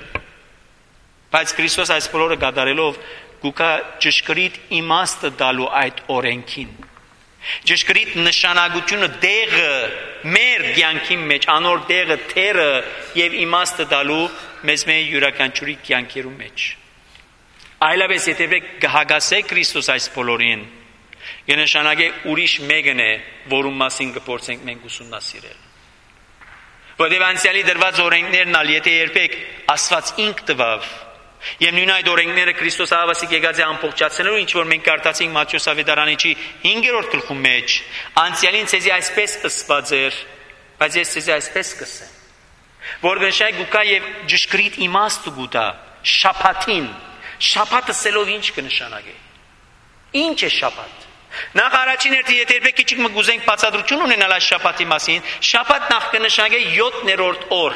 բայց Քրիստոս այս բոլորը կատարելով գուկա ճշգրիտ իմաստը տալու այդ օրենքին, ճշգրիտ նշանակությունը դեղը մեր կյանքի մեջ, անոր դեղը, թերը եւ իմաստը տալու մեզ մեր յուրաքանչյուրի կյանքերու մեջ։ Այլապես եթե կհագասե Քրիստոս այս բոլորին, կնշանակե ուրիշ մեկն է, որում մասին կփորձենք մենք ուսումնասիրել։ Որտեղ անցյալի դրված օրենքներն ալ եթե երբեք Աստված ինք տվավ, եւ նույն այդ օրենքները Քրիստոս ահավասիկ եկած է ամփոփչացնելու, ինչ որ մենք կարդացինք Մատթեոս ավետարանիչի 5-րդ գլխում մեջ, անցյալին ցեզի այսպես ըսված էր, բայց ես ցեզի այսպես կսեմ, որ գնշայ գուկա եւ ճշգրիտ իմաստ գուտա շաբաթին, շաբաթը սելով ինչ կնշանակե, ինչ է շաբաթ։ Նախ առաջին երթի եթե երբեք քիչ մգուզենք բացատրություն ունենալ այս շաբաթի մասին, շաբաթ նախ կնշանակե 7-րդ օր։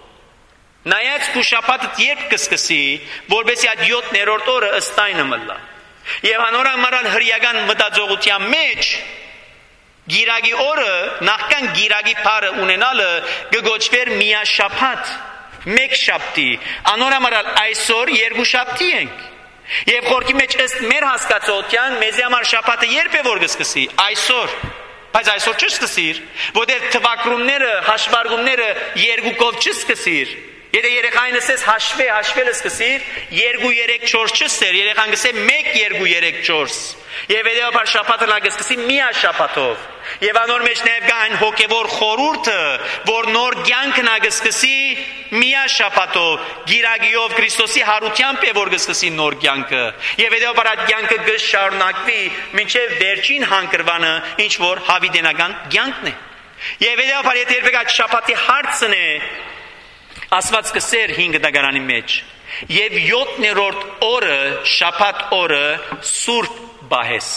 Նայած քու շաբաթը երբ կսկսի, որբեսի այդ 7-րդ օրը ըստ այնը մլա։ Եվ անորամարալ հրյական մտածողության մեջ գիրագի օրը, նախքան գիրագի փարը ունենալը կգոչվեր միաշաբաթ, մեկ շաբթի, անորամարալ այսօր երկու շաբթի ենք։ Եվ խորքի մեջ ըստ մեր հասկացության մեզի համար շաբաթը երբ է որ կսկսի, այսօր։ Բայց այսօր չսկսիր, որտեղ թվակրումները, հաշվարկումները երկուքով չսկսիր։ Եթե երեխային ասես հաշվելը սկսիր, 2, 3, 4 չսեր, երեխան գսե 1, 2, 3, 4։ Եվ հետևաբար շաբաթը նա կսկսի միաշաբաթով։ Եվ անոր մեջ նաև կա այն հոգևոր խորհուրդը, որ նոր կյանքը նա կսկսի միաշաբաթով, գիրագիով Քրիստոսի հարությամբ է որ կսկսի նոր կյանքը։ Եվ հետևաբար այդ կյանքը կշարունակվի մինչև վերջին հանգրվանը, ինչ որ հավիտենական կյանքն է։ Եվ հետևաբար եթե երբեք այդ շաբաթի հարցն է, Աստված կսեր 5 դագարանի մեջ եւ 7-րդ օրը շաբաթ օրը սուրբ բահես։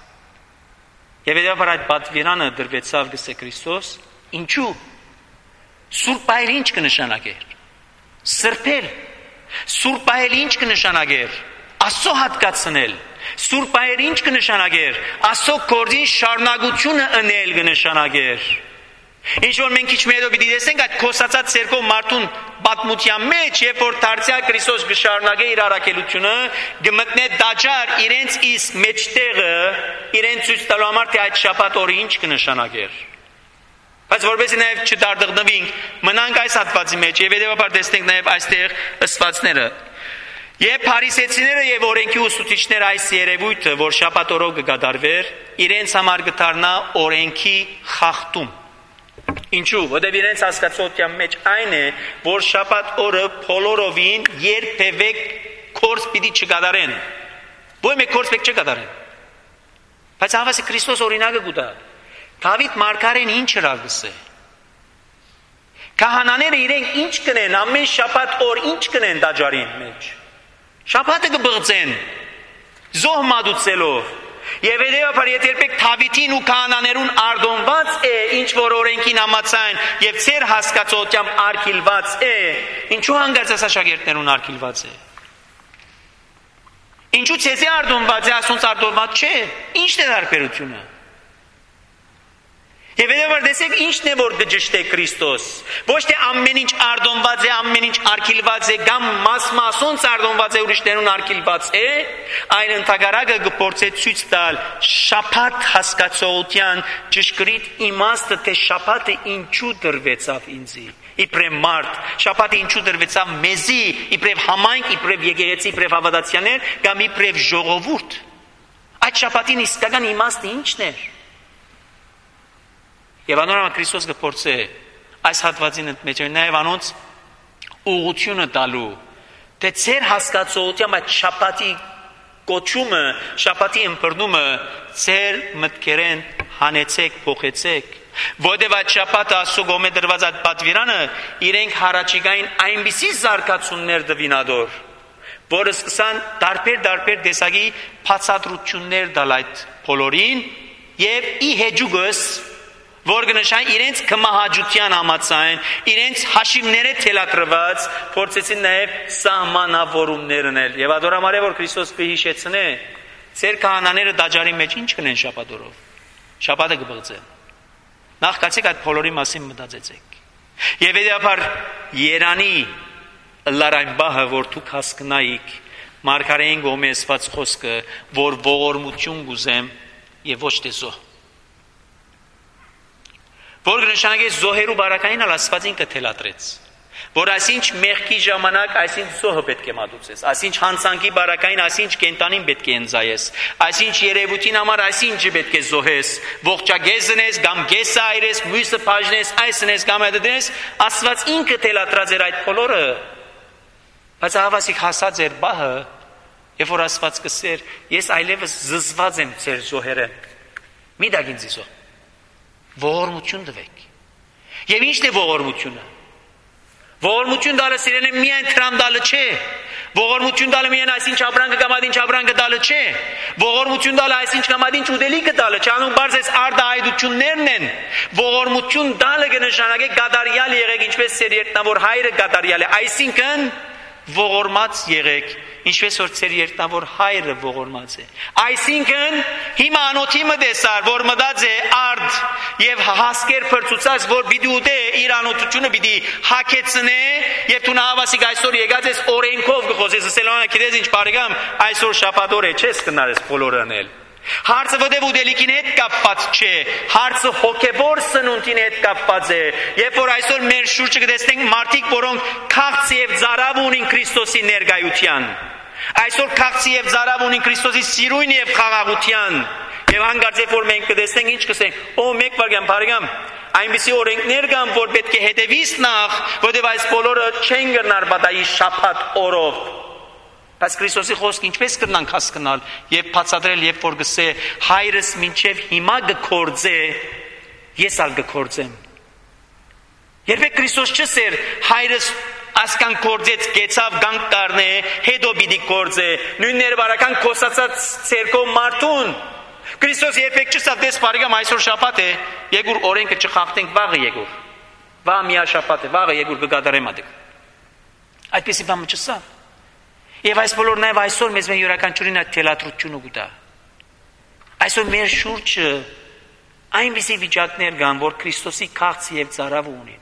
Եվ հետո այդ պատվիրանը դրվեցավ գսե Քրիստոս, ինչու սուրբ բահել ինչ կնշանակեր։ Սրբել։ Սուրբ բահել ինչ կնշանակեր։ Աստծո հատկացնել։ Սուրբ բահել ինչ կնշանակեր։ Աստծո գործին շարունակությունը ընել կնշանակեր։ Ինչ որ մենք քիչ մետո պիտի տեսենք այդ քոսացած ցերկով մարդուն պատմության մեջ, երբ որ դարձյալ Քրիստոս կշարունակե իր առաքելությունը, կմտնե դաջար իրենց իսկ մեջտեղը, իրենց ցույց տալու համար թե այդ շաբաթ օրը ինչ կնշանակեր։ Բայց որովհետեւ նաև չդարդղնվենք, մնանք այս հատվածի մեջ եւ հետեւաբար տեսնենք նաև այստեղ ըսվածները։ Եվ փարիսեցիները եւ օրենքի ուսուցիչները այս երևույթը, որ շաբաթ օրը կգադարվեր, իրենց համար կդառնա օրենքի խախտում։ Ինչու՞, որտեղ իրենց հասկացության մեջ այն է, որ շաբաթ օրը բոլորովին երբևէ կորս պիտի չկատարեն։ Ոչ մեկ կորս պետք չկատարեն։ Բայց հավասի Քրիստոս օրինակը գուտա։ Դավիթ մարգարեն ինչ հրավսե։ Քահանաները իրենք ինչ կնեն, ամեն շաբաթ օր ինչ կնեն դաջարին մեջ։ Շաբաթը կբղծեն, զոհ մատուցելով։ Եվ հետևաբար եթե երբեք Դավիթին ու քահանաներուն ardոնված է, ինչ որ օրենքին համաձայն եւ ծեր հասկացությամբ արգելված է, ինչու հանգարց աշակերտներուն արգելված է։ Ինչու ցեզի ardոնված է, ասոնց ardոնված չէ։ Ի՞նչն է տարբերությունը։ Եվ հետևաբար տեսեք ինչն է որ դժշտ է Քրիստոս։ Ոչ թե ամեն ինչ ardոնված է, ամեն ինչ արգելված է, կամ մասմասոնց ardոնված է, ուրիշներուն արգելված է, այլ ընդհանրակը գործե ցույց տալ շաբաթ հասկացողության ճշգրիտ իմաստը, թե շաբաթը ինչու դրվեցավ ինձի։ Իբրև մարդ, շաբաթը ինչու դրվեցավ մեզի, իբրև համայնք, իբրև եկեղեցի, իբրև հավատացյալներ, կամ իբրև ժողովուրդ։ Այդ շաբաթին իսկական իմաստը ինչն էր։ Եվ անորոն Քրիստոս կփորձե այս հատվածին մեջ նաև անոնց ուղղությունը տալու, թե ձեր հասկացողությամբ այդ շաբաթի կոչումը, շաբաթի ըմբռնումը ձեր մտքերեն հանեցեք, փոխեցեք, որտեղ այդ շաբաթը Աստծո կողմէ դրված այդ պատվիրանը իրենք հարաճիգային այնպիսի զարգացումներ դվինադոր, որը սկսան տարբեր տեսակի բացատրություններ տալ այդ բոլորին եւ ի հեջուգս որ կնշան իրենց կմահաճության համաձայն, իրենց հաշիվները թելադրված, փորձեցին նաև սահմանավորումներ ունել։ Եվ adorամար է որ Քրիստոս կհիշեցնե, ձեր քահանաները դաջարի մեջ ինչ կնեն շաբաթօրով։ Շաբաթը կբղծեն։ Նախ կացեք այդ բոլորի մասին մտածեցեք։ Եվ հետո Երանի լարայն բահը որ դուք հասկնայիք, մարգարեին գոմե ասված խոսքը, որ ողորմություն գուզեմ եւ ոչ թե զոհ։ Որ նշանակե զոհերու բարակային Աստվածին կթելադրեց, որ այսինչ մեղքի ժամանակ այսինչ զոհը պետք է մատուցես, այսինչ հանցանքի բարակային այսինչ կենտանին պետք է ընձայես, այսինչ երևույթին համար այսինչ պետք է զոհես, ողջագեզնես, կամ գեսը այրես, մյուսը բաժնես, այսնես կամ այդպես, Աստված ինքը թելադրած էր այդ բոլորը, բայց հավասիկ հասած էր բահը, երբ որ Աստված կսեր, ես այլևս զզված եմ ձեր զոհերը, մի դակ ինձ զոհ, ողորմություն տվեք։ Եվ ի՞նչն է ողորմությունը։ Ողորմություն տալը սիրելե միայն տրամ տալը չէ։ Ողորմություն տալը միայն այսինչ ապրանքը կամ այնինչ ապրանքը տալը չէ։ Ողորմություն տալը այսինչ կամ այնինչ ուտելիքը տալը չէ, անուն բարձր արդահայտություններն են։ Ողորմություն տալը կնշանակե կատարյալ եղեք, ինչպես ծեր երտնավոր հայրը կատարյալ է, այսինքն ողորմած եղեք, ինչպես որ ծեր երտնավոր հայրը ողորմած է։ Այսինքն հիմա անոթի մտեսար, որ մտած է արդ եւ հասկեր փրծուցած, որ պիտի ուտե իր անոթությունը պիտի հակեցնե եւ դու նահավասիկ այսօր եկած ես օրենքով կխոսես, ասելով գիտես ինչ բարեկամ, այսօր շաբաթ օր է, չես կնարես բոլորը անել։ Հարցը որտեղ ուտելիքին հետ կապված չէ, հարցը հոգևոր սնունդին հետ կապված է։ Երբ որ այսօր մեր շուրջը կտեսնենք մարդիկ, որոնք քաղց եւ ծարավ ունին Քրիստոսի ներկայության, այսօր քաղց եւ ծարավ ունին Քրիստոսի սիրույն եւ խաղաղության, եւ հանկարծ երբ որ մենք կտեսնենք ինչ կսենք, օ մեկ վարգան բարեկամ, այնպիսի օրենքներ կան, որ պետք է հետևից նախ, որտեղ այս բոլորը չեն գնար բադայի շաբաթ օրով։ Բայց Քրիստոսի խոսքը ինչպես կրնանք հասկանալ եւ բացատրել, երբ որ գսե հայրս մինչեւ հիմա գործե, ես ալ գործեմ։ Երբեք Քրիստոս չսեր հայրս ասկան գործեց, գեցավ գանք կառնե, հետո պիտի գործե, նույն ներբարական կոսացած ցերկով մարդուն։ Քրիստոս երբեք չսավ դες բարեկամ այսօր շաբաթ է, եկուր օրենքը չխախտենք, վաղը եկուր։ Վաղ միա շաբաթ է, վաղը եկուր կգադարեմ ադեք։ Այդպեսի բան չսա։ Եվ այս բոլոր նաև այսօր մեզ մեր յուրաքանչյուրին այդ թելադրությունը կտա։ Այսօր մեր շուրջը այնպիսի վիճակներ կան, որ Քրիստոսի քաղց եւ ծարավ ունին։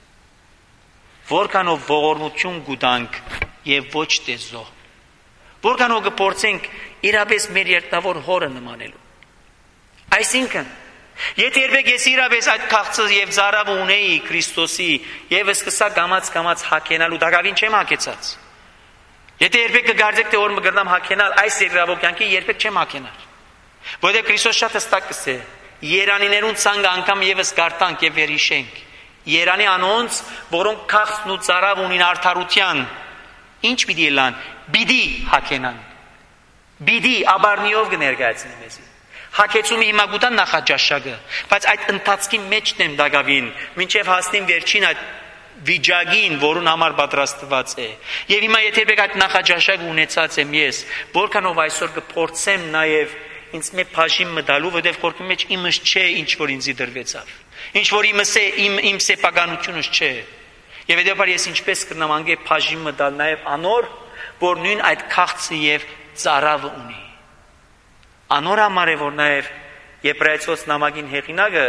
Որքանով ողորմություն կտանք եւ ոչ թե զոհ։ Որքանով կփորձենք իրապես մեր երտնավոր հորը նմանելու։ Այսինքն, եթե երբեք ես իրապես այդ քաղցը եւ ծարավը ունեի Քրիստոսի եւ սկսա գամած հակենալու, դակավին չեմ հակեցած։ Եթե երբեք կգարձեք թե որ մգրնամ հակենալ, այս երկրավոր կյանքի երբեք չեմ հակենալ։ Որտեղ Քրիստոս շատ հստակ կսե, Երանիներուն ցանգ անգամ եւս գարտանք եւ վերհիշենք։ Երանի անոնց, որոնք քաղցն ու ծարավ ունին արդարության, ինչ պիտի լան, պիտի հակենան։ Պիտի աբարնիով կներկայացնի մեզի։ Հակեցումը հիմա գուտան նախաճաշակը, բայց այդ ընթացքի մեջն եմ դակավին, մինչեւ հասնեմ վերջին այդ վիճակին, որուն համար պատրաստված է։ Եվ հիմա եթե եք այդ նախաճաշակ ունեցած եմ ես, որքանով այսօր կփորձեմ նաև ինձ մի բաժին մտալու, որտեղ խորքի մեջ իմս չէ, ինչ որ ինձի դրվեցավ։ Ինչ որ իմս է, իմ սեփականությունս չէ։ Եվ հետո ես ինչպես կնամ անգե բաժին մտալ նաև անոր, որ նույն այդ քաղցը եւ ծարավը ունի։ Անոր համար է որ նաև Եբրայեցոց նամակին հեղինակը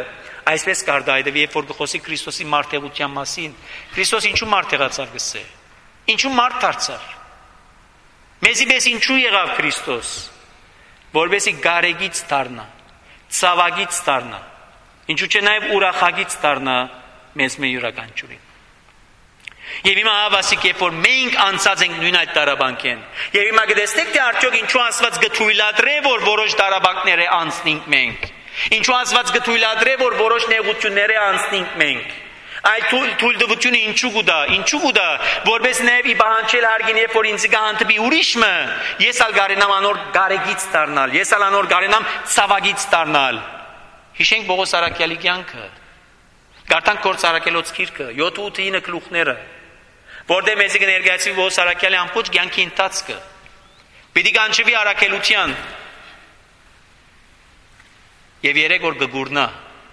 Այսպես կար Դավիթը, երբ որ գխոսի Քրիստոսի մարդեղության մասին, Քրիստոս ինչու մարդ եղածավ գսե։ Ինչու մարդ դարձավ։ Մեզի պես ինչու եղավ Քրիստոս, որովհետեւ գարեգից դառնա, ցավագից դառնա, ինչու՞ չէ նաև ուրախագից դառնա մեզ մեր յուրաքանչյուրին։ Եվ հիմա հավասիկ երբ որ մենք անցած ենք նույն այդ տարաբանքեն, եւ հիմա գտեսնեք թե արդյոք ինչու Աստված գթույլատրե որ որոշ տարաբանքներ անցնենք մենք, ինչու Աստված գթույլատրե որ որոշ նեղություններ անցնենք մենք։ Այդ թույլտվությունը ինչու գուտա, որպես նաև ի բանջել հարգին երբ որ ինձ գանտբի ուրիշը, ես ալ գարենամ անոր գարեգից դառնալ, ես ալ անոր գարենամ ցավագից դառնալ։ Հիշենք Պողոս Արաքյալի կյանքը, գարտանք Գործ Արաքելոց գիրքը, 7-8-9 գլուխները, որտեղ մեզ կներկայացվի Պողոս Արաքյալի ամբողջ կյանքի ընթացքը։ Պիտի կանչվի առաքելության եւ 3 օր կգուրնա։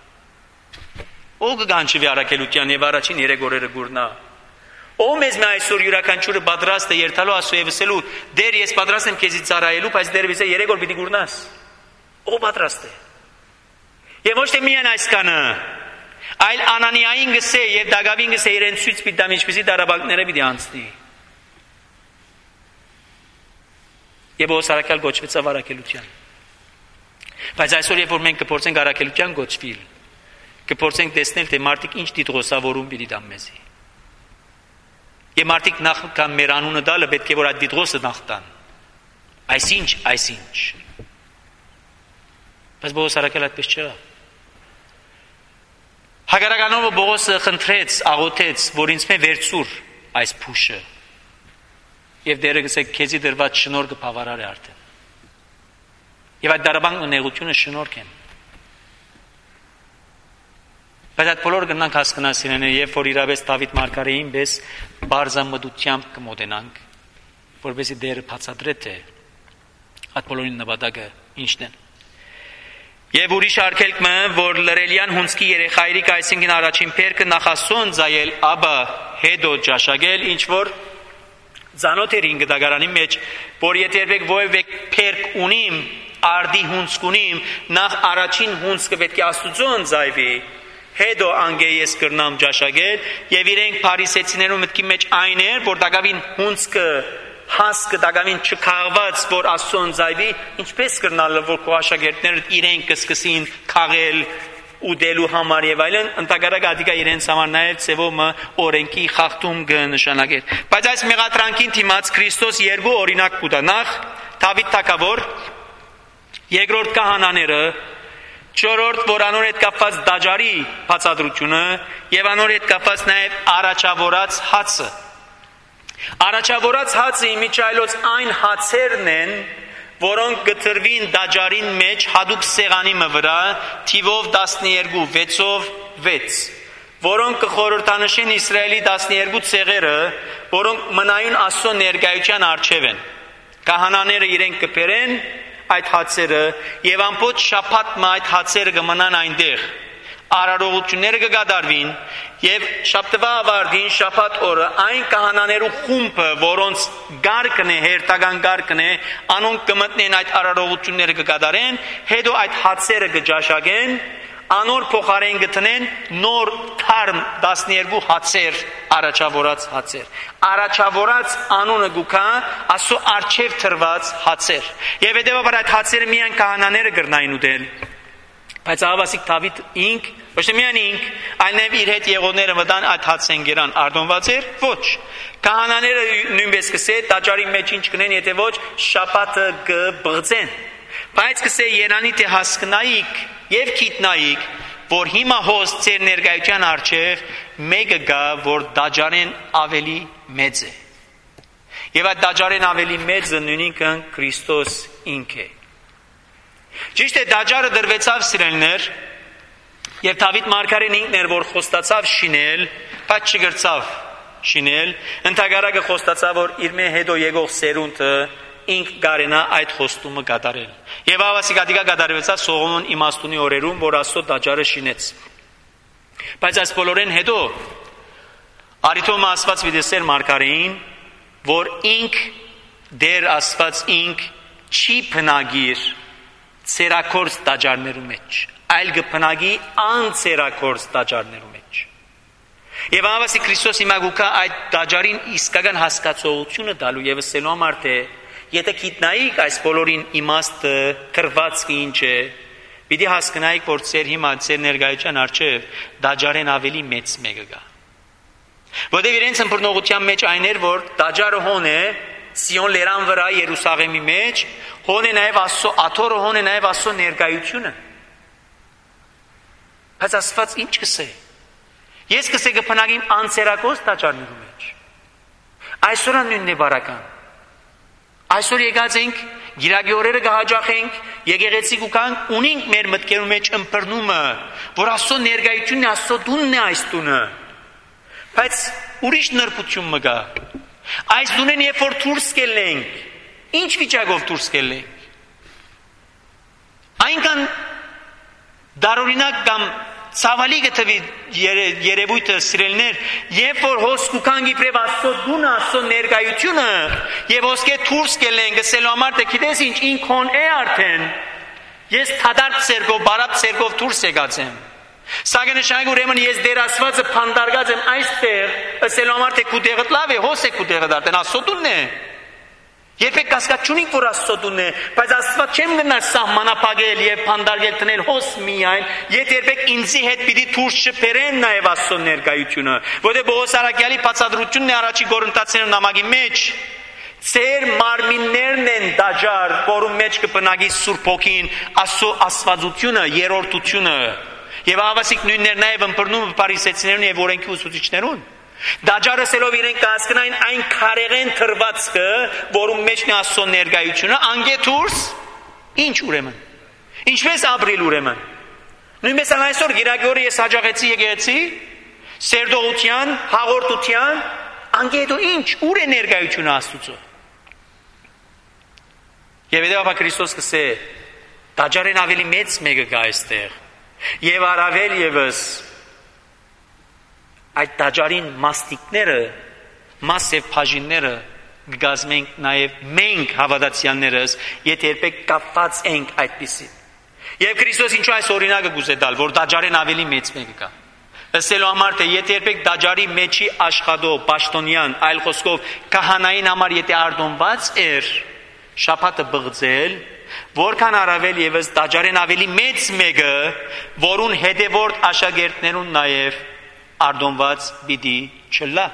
Ով կգանչվի առաքելության եւ առաջին 3 օրերը գուրնա։ Ով մեզ մի այսօր յուրաքանչյուրը պատրաստ է երթալու ասու եւ ասելու դեր ես պատրաստ եմ քեզի ծառայելու, բայց դեր վիզե 3 օր պիտի գուրնաս։ Ով պատրաստ է։ Եվ ոչ թե միայն այսքանը, այլ Անանիային գսե եւ Դագավին գսե իրեն ցույց պիտի տամ ինչպեսի դարաբանքները պիտի անցնի։ Եվ Պողոս Արաքյալ գոչվեցավ առաքելության։ Բայց այսօր երբ որ մենք կփորձենք առաքելության գոչվել, կփորձենք տեսնել թե մարդիկ ինչ դիտողոսավորում պիտի տան մեզի։ Եվ մարդիկ նախ կան մեր անունը տալը պետք է որ այդ դիտողոսը նախ տան։ Այսինչ։ Բայց Պողոս Արաքյալը այդպես չեղավ։ Հակառականով Պողոսը խնդրեց, աղոթեց, որ ինձ մե վերցուր այս փուշը։ Եվ դերը գսե քեզի դրված շնորհքը բավարար է արդեն։ Եվ այդ դարաբանքը նեղությունը շնորհք են։ Բայց այդ բոլորը գնանք հասկանալ երբ որ իրավես Դավիթ մարգարեին պես բարձամտությամբ կմոտենանք, որովհետեւ դերը բացատրե թե այդ բոլորին նպատակը ինչն է։ Եվ ուրիշ արգելքը, որ լրելյան հունցքի երեխայրիկ այսինքն առաջին փերքը նախասոն զայել, ապա հետո ճաշակել, ինչ որ ծանոթ էր ինգդագարանի մեջ, որ եթե երբեք ովևէ փերք ունիմ, արդի հունցք ունիմ, նախ առաջին հունցքը պետք է Աստուծոն զայվի, հետո անգե ես կրնամ ճաշակել, եւ իրենք փարիսեցիներու մտքի մեջ այն էր, որ դակավին հունցքը հասկը դակավին չքաղված, որ Աստծոն զայվի, ինչպես կրնալ որ քո աշակերտները իրենք կսկսին քաղել ուդելու համար եւ այլն, ընդհանրապես ադիկա իրենց համար նաեւ ծևոմը օրենքի խախտում կնշանակեր։ Բայց այս մեղադրանքին դիմաց Քրիստոս երկու օրինակ կուտա։ Նախ Դավիթ թագավոր, երկրորդ քահանաները, չորրորդ որ անոր հետ կապված դաջարի բացատրությունը եւ անոր հետ կապված նաեւ առաջավորած հացը։ Առաջավորած հացը իմիջայլոց այն հացերն են, որոնք գտրվին դաջարին մեջ հadoop սեղանի վրա թիվով 12, 6-ով 6, որոնք կխորհրդանշեն Իսրայելի 12 ցեղերը, որոնք մնայուն Աստծո ներկայության առջև են։ Քահանաները իրենք կբերեն այդ հացերը եւ ամբողջ շաբաթը այդ հացերը կմնան այնտեղ։ Արարողությունները կգադարվին եւ շաբթվա ավարտին շաբաթ օրը այն քահանաներու խումբը, որոնց գարկն է, հերթական գարկն է, անոնք կմտնեն այդ արարողությունները կգադարեն, հետո այդ հացերը կճաշակեն, անոր փոխարեն գտնեն նոր թարմ 12 հացեր, առաջավորած հացեր։ Առաջավորած անունը գուքա ասո արչև թրված հացեր։ Եվ հետեւաբար այդ հացերը միայն քահանաները կրնային ուտել։ Բայց ահավասիկ Դավիթ ինք, ոչ թե միայն ինք, այլ նաև իր հետ եղողները մտան այդ հացեն գերան արդոնված էր, ոչ։ Քահանաները նույնպես կսե տաճարի մեջ ինչ կնեն, եթե ոչ շաբաթը կբղծեն։ Բայց կսե Երանի թե հասկնայիք եւ գիտնայիք, որ հիմա հոս ծեր ներկայության առջև մեկը գա, որ դաջարեն ավելի մեծ է։ Եվ այդ դաջարեն ավելի մեծը նույնիսկ Քրիստոս ինք է։ Ճիշտ է, դաջարը դրվեցավ սիրելիներ, եւ Դավիթ մարգարեն ինքն էր, որ խոստացավ շինել, բայց չգրծավ շինել, ընդհանրակը խոստացավ, որ իր մե հետո եկող սերունդը ինք գարենա այդ խոստումը կատարել։ Եվ ավասիկ ադիկա կատարվեցավ Սողոմոն իմաստունի օրերում, որ Աստծո դաջարը շինեց։ Բայց այս բոլորեն հետո արիթոմը ասված վիդեսեր մարգարեին, որ ինք դեր ասված ինք չի բնագիր ցերակորց դաջարներու մեջ, այլ գփնագի անցերակորս տաճարներու մեջ։ Եվ ավասի Քրիստոս հիմա գուկա այդ տաճարին իսկական հասկացողությունը տալու եւ ասելու համար թե եթե գիտնայիք այս բոլորին իմաստը կրվածքը ինչ է, պիտի հասկանայիք, որ ծեր հիմա ծեր ներկայության առջև տաճարեն ավելի մեծ մեկը կա։ Որտեղ իրենց ըմբռնողության մեջ այն էր, որ տաճարը հոն է Սիոն լերան վրա Երուսաղեմի մեջ, հոն է նաև Աստծո աթոռը, հոն է նաև Աստծո ներկայությունը։ Բայց Աստված ինչ կսե։ Ես կսե կփնագիմ անցերակոս տաճարներու մեջ։ Այսօր նույնն է բարական։ Այսօր եկած ենք, գիրագի օրերը կհաջախենք, եկեղեցի կուկանք, ունենք մեր մտքերու մեջ ըմբռնումը, որ Աստծո ներկայությունն է, Աստծո տունն է այս տունը։ Բայց ուրիշ նրբություն մը կա։ Այս տունեն երբ որ դուրս կելենք, ինչ վիճակով դուրս կելենք։ Այնքան դարօրինակ կամ ցավալի գտվի երևույթը սիրելներ, երբ որ հոս կուքան իբրև Աստծո դունը, Աստծո ներկայությունը, եւ ոսկե դուրս կելենք, ասելու համար թե գիտես ինչ ինքոն է արդեն, ես թադարտ ցերկով, բարապ ցերկով դուրս եկած եմ։ Սակայն նշանակի ուրեմն ես դեր Աստվածը փանդարգած եմ այստեղ, ասելու համար թե քու տեղը լավ է, հոս է քու տեղը դարձեն Աստծո տունն է։ Երբեք կասկած չունենք, որ Աստծո տունն է, բայց Աստված չեմ գնար սահմանափակել եւ փանդարգել տնել հոս միայն, եթե երբեք ինձի հետ պիտի դուրս չբերեն նաեւ Աստծո ներկայությունը, որտեղ Պողոս Արաքյալի բացատրությունն է առաջի Կորինթացիներու նամակի մեջ, ծեր մարմիններն են տաճար, որում մեջ կբնակի Սուրբ Հոգին, Աստծո աստվածությունը, երրորդությունը, եւ ավասիկ նույններ նաեւ ըմբռնում փարիսեցիներուն եւ օրենքի ուսուցիչներուն։ Դաջարը սելով իրենք կհասկանային այն քարեղեն թրվածքը, որում մեջն է Աստծո ներկայությունը, անգե դուրս, ինչ ուրեմն։ Ինչպես ապրիլ ուրեմն։ Նույնպես այսօր գիրագորը ես հաջողեցի եկեղեցի, սերդողության, հաղորդության, անգե դու ինչ, ուր է ներկայությունը Աստծո։ Եվ հետո Քրիստոս կսե, դաջարեն ավելի մեծ մեկը կա այստեղ։ Եվ առավել եւս այդ տաճարին մասնիկները, մասև բաժինները կգազմենք նաև մենք հավատացյալներս, եթե երբեք կապված ենք այդպիսին։ Եվ Քրիստոս ինչու այս օրինակը գուզե տալ, որ տաճարեն ավելի մեծ մեկը կա։ Ասելու համար թե եթե երբեք տաճարի մեջի աշխատող, պաշտոնյան, այլ խոսքով քահանային համար եթե արտոնված էր, շաբաթը բղձել, որքան առավել եւս տաճարեն ավելի մեծ մեկը, որուն հետևորդ աշակերտներուն նաև արտոնված պիտի չլա։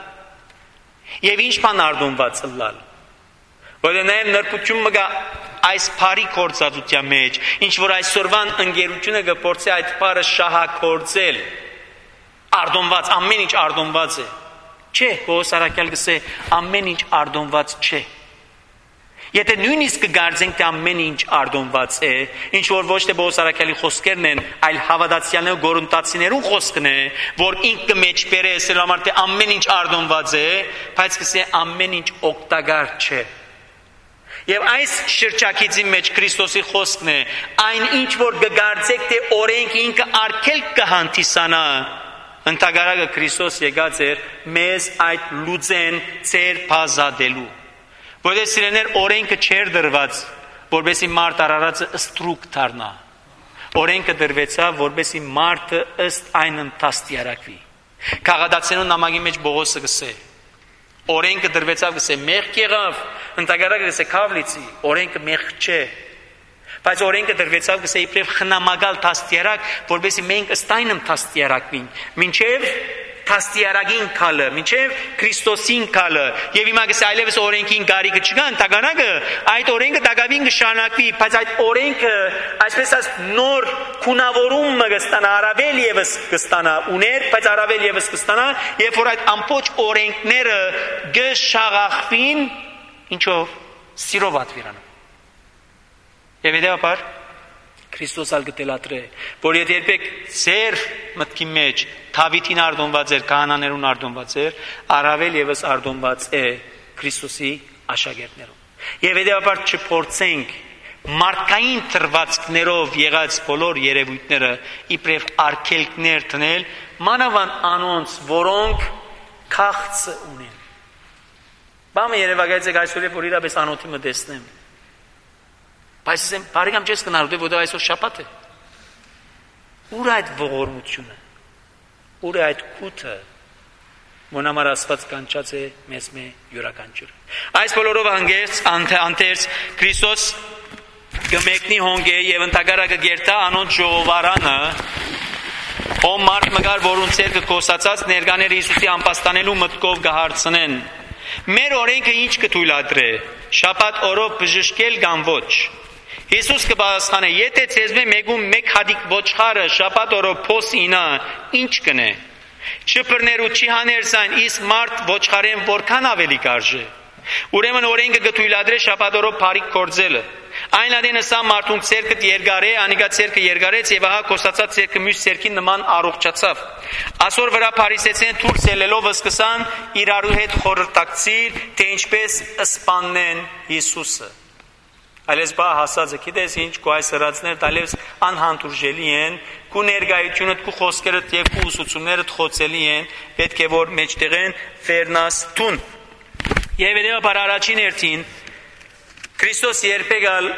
Եվ ինչ բան արտոնված լալ։ Որը նաև նրբություն մգա այս բարի կորցածության մեջ, ինչ որ այսօրվան ընկերությունը կփորձի այդ բարը շահագործել։ Արտոնված, ամեն ինչ արտոնված է։ Չէ, Պողոս Արաքյալ գսե ամեն ինչ արտոնված չէ։ Եթե նույնիսկ կգարձենք թե ամեն ինչ արտոնված է, ինչ որ ոչ թե Պողոս Արաքյալի խոսքերն են, այլ հավատացյալներու Կորինթացիներու խոսքն է, որ ինքը մեջ բերե ասելու համար թե ամեն ինչ արտոնված է, բայց կսե ամեն ինչ օգտակար չէ։ Եվ այս շրջակիցի մեջ Քրիստոսի խոսքն է, այն ինչ որ կգարձեք թե օրենքը ինքը արգելք կհանդիսանա, ընդհանրակը Քրիստոս եկած էր մեզ այդ լուծեն ծեր բազատելու։ Որտեղ սիրելիներ օրենքը չեր դրված, որովհետեւ մարդ արարածը ստրուկ դառնա։ Օրենքը դրվեցավ, որովհետեւ մարդը ըստ այն ընթաստիարակվի։ Քաղաքացիներուն նամակի մեջ Պողոսը գսե. օրենքը դրվեցավ գսե մեղք եղավ, ընդհանրակը գսե քավլիցի, օրենքը մեղք չէ։ Բայց օրենքը դրվեցավ գսե իբրև խնամակալ թաստիարակ, որովհետեւ մենք ըստ այն ընթաստիարակվին, մինչև թաստիարակին կալը, մինչև Քրիստոսին կալը, եւ հիմա գսե այլևս օրենքին գարիկը չկա, ընդհանրակը այդ օրենքը դակավին կշանակվի, բայց այդ օրենքը այսպես ասած նոր քունավորումը կստանա, առավել եւս կստանա ուներ, բայց առավել եւս կստանա, երբ որ այդ ամբողջ օրենքները գշաղախվին, ինչով սիրով ատվիրանա։ Եվ հետեւաբար Քրիստոս ալ գտելատրե, որ եթե երբեք ձեր մտքի մեջ Դավիթին արտոնված էր, քահանաներուն արտոնված էր, առավել եւս արտոնված է Քրիստոսի աշակերտներուն։ Եվ հետեւաբար չփորձենք մարդկային տրվածքներով եղած բոլոր երևույթները իբրև արգելքներ տնել, մանավանդ անոնց, որոնք քաղցը ունեն։ Բամը երևակայեցեք այսօր որ իրապես անոթի մը տեսնեմ։ Բայց ասեմ, բարեկամ չես կնարու, որտեղ այսօր շաբաթ է։ ուր այդ ողորմությունը, ուր այդ կութը, Մոնամար Աստված կանչած է մեզ յուրաքանչյուրը։ Այս բոլորով անթերց Քրիստոս կմեկնի հոնգե եւ ընտագարակը գերտա անոնց ժողովարանը, ով մարդ մգար որուն ցերկը կոսացած ներկաները Հիսուսի ամպաստանելու մտքով կհարցնեն։ Մեր օրենքը ինչ կթույլատրե, շաբաթ օրով բժշկել կամ ոչ։ Հիսուս կպատասխանե, եթե ցեզմե մեկում մեկ հատիկ ոչխարը շաբաթ օրով փոսինա, ինչ կնե։ Չփռներ ու չի հաներ զայն, իսկ մարդ ոչխարեն որքան ավելի կարժե։ Ուրեմն օրենքը կթույլատրե շաբաթ օրով բարիք գործելը։ Այն ադենը սա մարդուն ցերկը երկարե, անիկա ցերկը երկարեց եւ ահա կոստացած ցերկը մյուս ցերկի նման առողջացավ։ Այսօր վրա փարիսեցին թուրք սելելով սկսան իրարու հետ խորհրդակցիր, թե ինչպես սպաննեն Հիսուսը։ Այլես բա հասածը գիտես ինչ քո այս հրացներ տալիս անհանդուրժելի են, քո ներգայությունդ, քո խոսքերդ եւ քո ուսուցումներդ խոցելի են, պետք է որ մեջտեղեն ֆերնաս տուն։ Եվ հետեւաբար առաջին հերթին Քրիստոս երբեկալ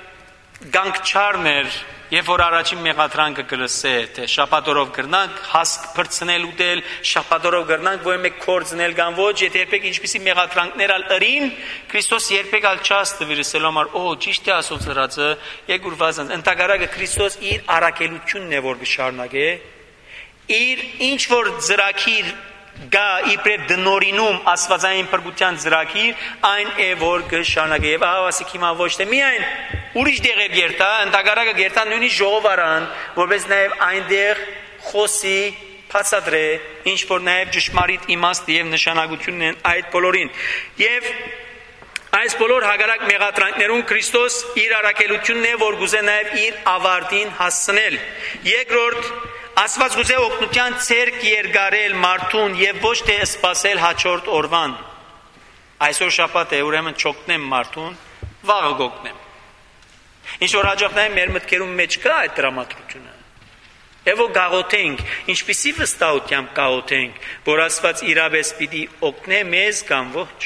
գանկչարներ, երբ որ առաջին մեղադրանքը կլսե, թե շաբաթօրով գրնանք հասկ բրցնել ուտել, շաբաթօրով գրնանք որ մեկ կորձնել կամ ոչ, եթե երբեք ինչպիսի մեղադրանքներ ալ ըրին, Քրիստոս երբեկալ չաստվիրսել համար, ճիշտ է ասած հրացը, եկուրվազն, ընտագարակը Քրիստոս իր առաքելությունն է որ կշարունակե, իր ինչ որ ծրագիր գա իբրև դնորինում աստվածային փրկության ծրագիր այն է որ կշարունակե եւ ահավասիկ հիմա ոչ թե միայն ուրիշ դեղեր գերտա ընդհանրակը գերտա նույնիսկ ժողովարան որպես նաեւ այնտեղ խոսի բացադրե ինչ որ նաեւ ճշմարիտ իմաստ եւ նշանակությունն են այդ բոլորին եւ այս բոլոր հագարակ մեղադրանքներուն Քրիստոս իր առաքելությունն է որ գուզե նաեւ իր ավարտին հասցնել երկրորդ Աստված գուզե օգնության ցերկ երգարել մարդուն եւ ոչ թե սпасել հաջորդ օրվան։ Այսօր շաբաթ է, ուրեմն չօգնեմ մարդուն, վաղը գօգնեմ։ Ինչ որ հաջողնային մեր մտքերում մեջ կա այդ դրամատրությունը։ Եվ որ գաղութենք, ինչպիսի վստահությամբ գաղութենք, որ Աստված իրավես պիտի օգնե մեզ կամ ոչ։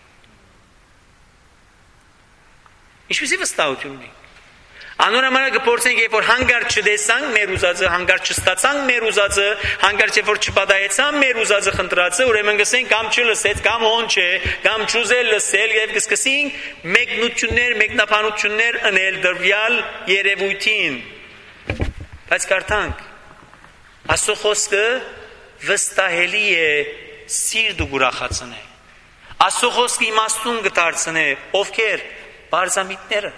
Ինչպիսի վստահություն ունենք։ Անորոմանա կփորձենք երբ որ հանգարտ չտեսանք մեր ուզածը, հանգարտ չստացանք մեր ուզածը, հանգարտ երբ որ չպատահեցան մեր ուզածը խնդրածը, ուրեմն գսենք կամ չլսեց, կամ հոն չէ, կամ չուզել լսել եւ կսկսենք մեկնություններ, մեկնաբանություններ անել դրվյալ երևույթին։ Բայց կարդանք Աստծո խոսքը վստահելի է սիրտ ու ուրախացնե։ Աստծո խոսքը իմաստուն կդարձնե ովքեր բարձամիտները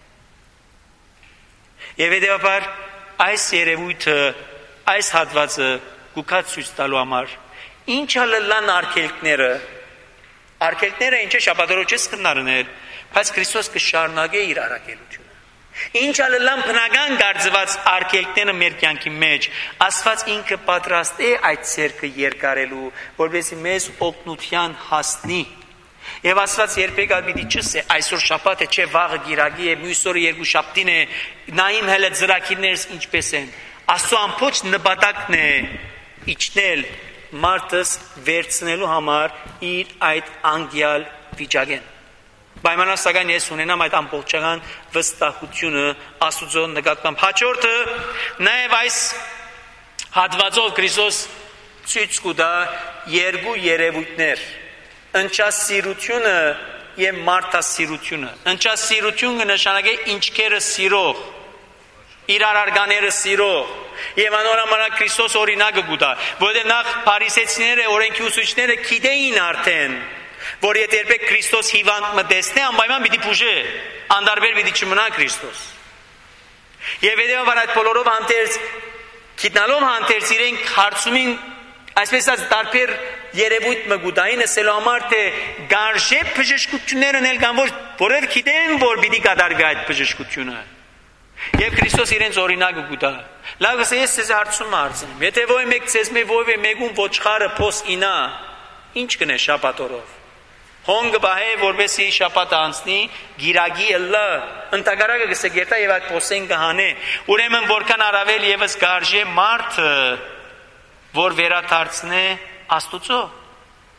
Եվ հետևաբար այս երևույթը, այս հատվածը գուքած ցույց տալու համար ինչա լլան արգելքները ինչը շաբաթօրով չես կնարնել, բայց Քրիստոս կշարունակե իր առաքելությունը։ Ինչա լլան բնական գարձված արգելքները մեր կյանքի մեջ, Աստված ինքը պատրաստ է այդ ցերկը երկարելու, որովհետեւ մեզ օգնության հասնի։ Եվ Աստված երբեք ալպիտի չսե այսօր շաբաթ է չէ վաղը գիրագի է մյուս օրը երկուշաբթին է նայիմ հələ ծրագիրներս ինչպես են Աստծո ամբողջ նպատակն է իջնել մարդս վերցնելու համար իր այդ անգյալ վիճակեն Պայմանասական ես ունենամ այդ ամբողջական վստահությունը Աստծո նկատմամբ հաջորդը նաև այս հատվածով Քրիստոս ցույց կտա երկու երևույթներ Ընչասիրությունը եւ մարդասիրությունը։ Ընչասիրությունը նշանակե ինչքերը սիրող, իրար արգաները սիրող։ Եվ անորոմանակ Քրիստոս օրինակը գուտա, որովհետեւ նախ փարիսեցիները, օրենքի ուսուցիչները գիտեին արդեն, որ եթե երբեք Քրիստոս հիվանդ մտեսնե, անպայման պիտի բուժե, անդարբեր պիտի չմնա Քրիստոս։ Եվ հետեւաբար այդ բոլորով հանդերձ գիտնալով հանդերձ իրենք հարցումին այսպես ասած տարբեր երևույթ մգուտային ասելու համար թե գարժե բժշկությունները նել կամ ոչ որև գիտեն որ պիտի կատարվի այդ բժշկությունը եւ Քրիստոս իրենց օրինակը գուտա լավ ես ձեզ հարցում արցնեմ եթե ոյ մեկ ցեզ մեկ մեկուն ոչխարը փոս ինա ինչ կնե շաբաթօրով հոնգը բահե որովհետեւ շաբաթը անցնի գիրագի ըլլա ընտագարակը գսե գերտա եւ այդ փոսեն կհանե ուրեմն որքան առավել եւս գարժե մարդը որ վերադարձնե Աստուծո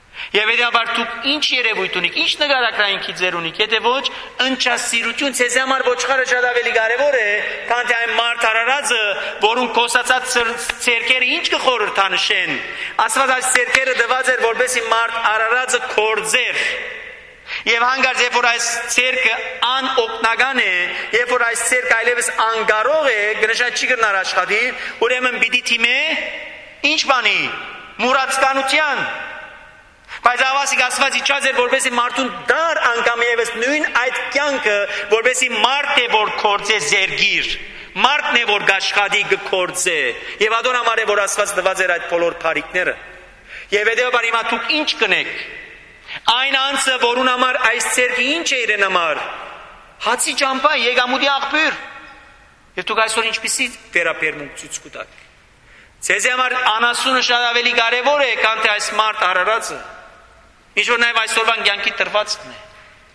Եվ հետաբար դուք ինչ երևույթ ունիք, ինչ նկարագրայինքի ձեր ունիք, եթե ոչ ընչասիրություն, ցեզ համար ոչխարը շատ ավելի կարևոր է, քան թե այն մարդ արարածը, որուն կոսացած ցերկերը ինչ կխորհրդանշեն։ Աստված այս ցերկերը դված էր, որպեսզի մարդ արարածը կորձեր։ Եվ հանգարց երբ որ այս ցերկը անօգնական է, երբ որ այս ցերկը այլևս անկարող է, գնշած չի գնար աշխատի, ուրեմն պիտի թիմե ինչ բանի, մուրացկանության։ Բայց ավասիկ Աստված իջած էր, որպեսզի մարդուն դար անգամ եւս նույն այդ կյանքը, որպեսզի մարդ է որ կորձե զերգիր, մարդն է որ գաշխատի կորձե։ Եվ ադոր համար է որ Աստված տված էր այդ բոլոր բարիքները։ Եվ հետեւաբար հիմա դուք ինչ կնեք։ Այն անձը, որուն համար այս ցերկը ինչ է իրեն համար, հացի ճամփա, եկամուտի աղբյուր։ Եվ դուք այսօր ինչպիսի թերապերմունք ցույց կտաք։ Ձեզ համար անասունը շատ ավելի կարևոր է, քան թե այս մարդ արարածը։ Ինչ որ նաև այսօրվան կյանքի տրվածքն է։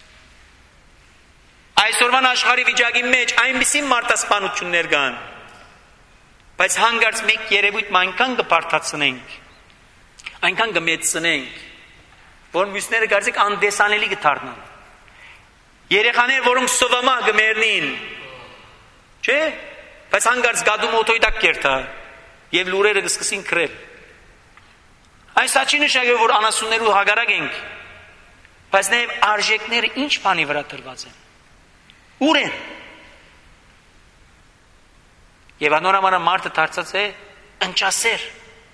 Այսօրվան աշխարհի վիճակի մեջ այնպիսի մարդասպանություններ կան, բայց հանգարց մեկ երևույթ այնքան կբարթացնենք, այնքան կմեծցնենք, որ մյուսները կարծեք անդեսանելի կդառնան։ Երեխաներ, որոնք սովամահ կմեռնին, չէ՞, բայց հանգարց գադում օտոյդակ կերտա եւ լուրերը կսկսին քրել։ Այս աչի նշանակը որ անասուններու հագարակ ենք, բայց նաեւ արժեքները ինչ բանի վրա դրված են։ Ուր են։ Եվ անորամանը մարդը դարձած է ընչասեր,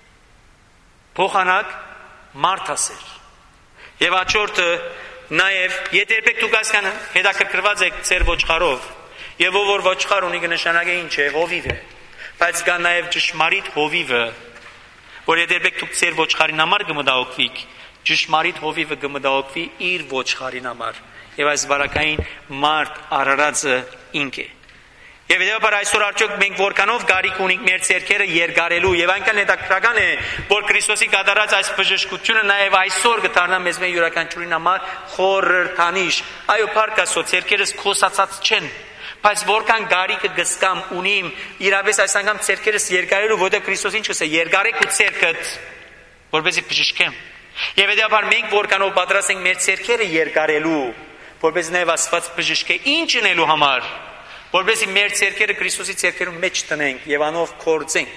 փոխանակ մարդասեր։ Եվ աչորտը նաև, եթե երբեք դուք ասկան հետաքրքրված եք ձեր ոչխարով, եւ ով որ ոչխար ունի կնշանակե ինչ է, հովիվ է, բայց կա նաև ճշմարիտ հովիվը, որ եթե երբեք դուք ձեր ոչխարին համար կմտահոգվիք, ճշմարիտ հովիվը կմտահոգվի իր ոչխարին համար, եւ այս բարակային մարդ արարածը ինք է։ Եվ հետեւաբար այսօր արդյոք մենք որքանով գարիք ունենք մեր ցերկերը երգարելու եւ այնքան հետաքրքրական է որ Քրիստոսի կատարած այս բժշկությունը նաեւ այսօր կդառնա մեզ մեր յուրաքանչյուրին համար խորհրդանիշ։ Այո, փառքասո ցերկերս քոսացած չեն, բայց որքան գարիքը գսկամ ունիմ իրապես այս անգամ ցերկերս երգարելու, որտեղ Քրիստոս ինչ ասէ, երգարեք ու ցերկդ, որպեսզի բժշկեմ։ Եվ հետեւաբար մենք որքանով պատրաստ ենք մեր ցերկերը երգարելու, որպեսզի նաեւ Աստված բժշկե ինչ անելու համար, որպեսզի մեր ցերկերը Քրիստոսի ցերկերու մեջ տնենք եւ անով կորձենք,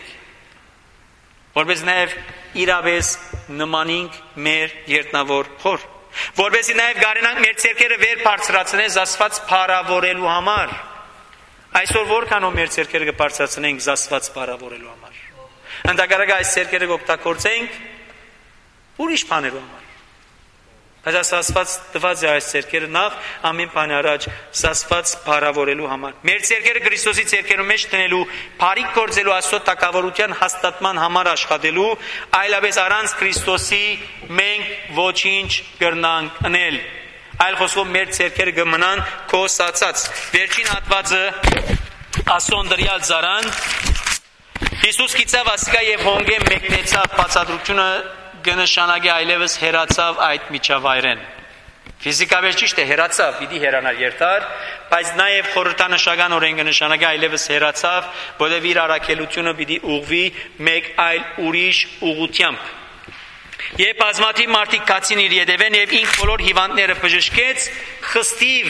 որպեսզի նաեւ իրապես նմանենք մեր երտնավոր Հոր, որպեսզի նաեւ գարենանք մեր ցերկերը վեր բարձրացնենք Աստված փառավորելու համար։ Այսօր որքանով մեր ցերկերը կբարձրացնենք Աստված փառավորելու համար։ Ընդհանրապես այս ցերկերը կօգտագործենք ուրիշ բաներու համար։ Բայց Աստված տված է այս ցերկերը նախ ամեն բանի առաջ Աստված փառավորելու համար։ Մեր ցերկերը Քրիստոսի ցերկերու մեջ տնելու, բարիք գործելու Աստծո տակավորության հաստատման համար աշխատելու, այլապես առանց Քրիստոսի մենք ոչինչ կրնանք անել։ Այլ խոսքով մեր ցերկերը կմնան քոսացած։ Վերջին հատվածը ասոնդրյալ զարան Հիսուս գիծավ ասկա եւ հոնգե մեկնեցավ բացատրությունը կնշանակի այլևս հերացավ այդ միջավայրեն։ Ֆիզիկապես ճիշտ է, հերացավ, պիտի հերանար երթար, բայց նաև խորհրդանշական օրեն կնշանակի այլևս հերացավ, որովհետև իր առաքելությունը պիտի ուղղվի մեկ այլ ուրիշ ուղղությամբ։ Երբ բազմաթիվ մարդիկ կացին իր ետևեն եւ ինք բոլոր հիվանդները բժշկեց, խստիվ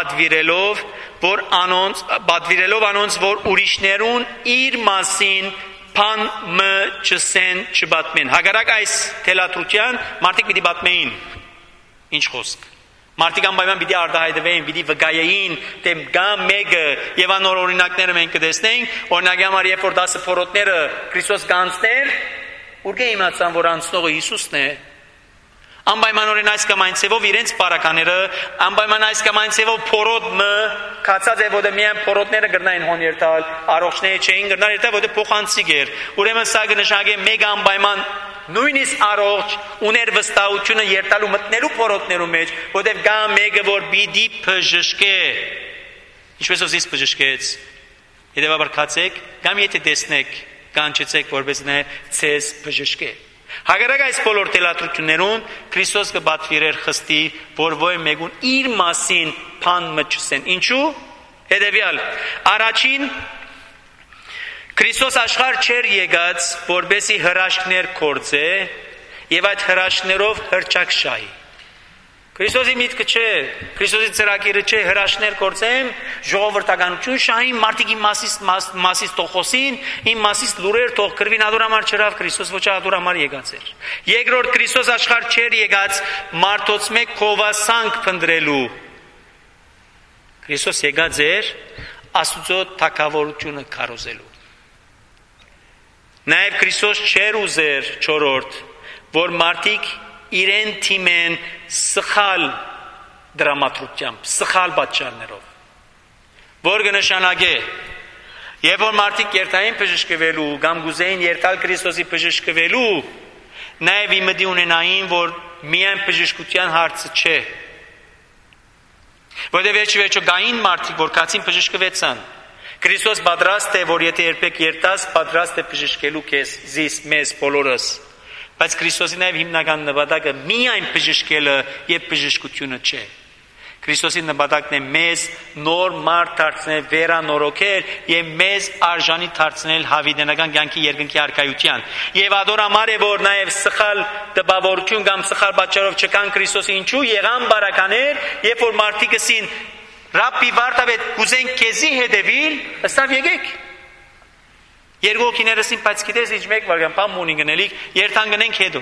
բադվիրելով անոնց, որ ուրիշներուն իր մասին Pan më չսեն չբատմեն։ Հակառակ այս թելադրության մարդիկ պիտի բատմեին։ Ինչ խոսք։ Մարդիկ անպայման պիտի արտահայտվեին, պիտի վկայեին, թե գա մեկը եւ անոր օրինակները մենք կտեսնենք, օրինակի համար երբ որ 10 փորոտները Քրիստոս կանցներ, ուրգե իմացան, որ անցնողը Հիսուսն է։ Անպայմանորեն այս կամ այն ցևով իրենց բարակաները, անպայման այս կամ այն ցևով փորոտը կացած է, որ միայն փորոտները գրնային հոն երթալ, առողջները չէին գրնալ երթալ, որ փոխանցիկ էր։ Ուրեմն սա կնշանակի մեկ անպայման նույնիսկ առողջ ուներ վստահությունը երթալու մտնելու փորոտներու մեջ, որտեղ գա մեկը, որ պիտի բժշկե։ Ինչպես ոսից բժշկեց։ Հետևաբար կացեք, կամ եթե տեսնեք, կանչեցեք, որպես նա ցես բժշկե։ Հակառակ այս բոլոր թելադրություններուն Քրիստոս կբատվիրեր խստի, որ ոյ մեկուն իր մասին բան մչսեն։ Ինչու՞։ Հետևյալ, առաջին Քրիստոս աշխարհ չեր եկած, որբեսի հրաշքներ կործե, եւ այդ հրաշքներով հրճակշայի։ Քրիստոսի միտքը չէ, Քրիստոսի ծրագիրը չէ հրաշքներ գործեմ, ժողովրդականություն շահին, մարդիկ իմ մասից թող խոսին, իմ մասից լուրեր թող գրվին, ադուր համար չրավ Քրիստոս, ոչ ադուր համար եկած էր։ Երկրորդ Քրիստոս աշխարհ չէր եկած մարդոց մեկ քովասանք փնտրելու։ Քրիստոս եկած էր Աստծո թագավորությունը քարոզելու։ Նաև Քրիստոս չէր ուզեր չորրորդ, որ մարդիկ իրեն թիմեն սխալ դրամատրությամբ, սխալ պատճառներով, որ կնշանակե, եւ որ մարդիկ երթային բժշկվելու կամ գուզեին երթալ Քրիստոսի բժշկվելու, նաև իմդի ունենային, որ միայն բժշկության հարցը չէ, որտեղ վերջի գային մարդիկ, որ կացին բժշկվեցան, Քրիստոս պատրաստ է, որ եթե երբեք երթաս, պատրաստ է բժշկելու քեզ, զիս, մեզ, բոլորս, բայց Քրիստոսի նաև հիմնական նպատակը միայն բժշկելը եւ բժշկությունը չէ։ Քրիստոսի նպատակն է մեզ նոր մարդ դարձնել, վերանորոգել եւ մեզ արժանի դարձնել հավիտենական կյանքի երկնքի արքայության։ Եվ ադոր համար է, որ նաև սխալ տպավորություն կամ սխալ պատճառով չկան Քրիստոսի ինչու եղան բարականեր, երբ որ մարդիկ ասին Ռաբբի վարդապետ կուզեն քեզի հետևիլ, ըստավ եկեք։ Երկու հոգիներսին բայց գիտես ինչ մեկ վարյան բան ունի գնելիք, երթան գնենք հետո։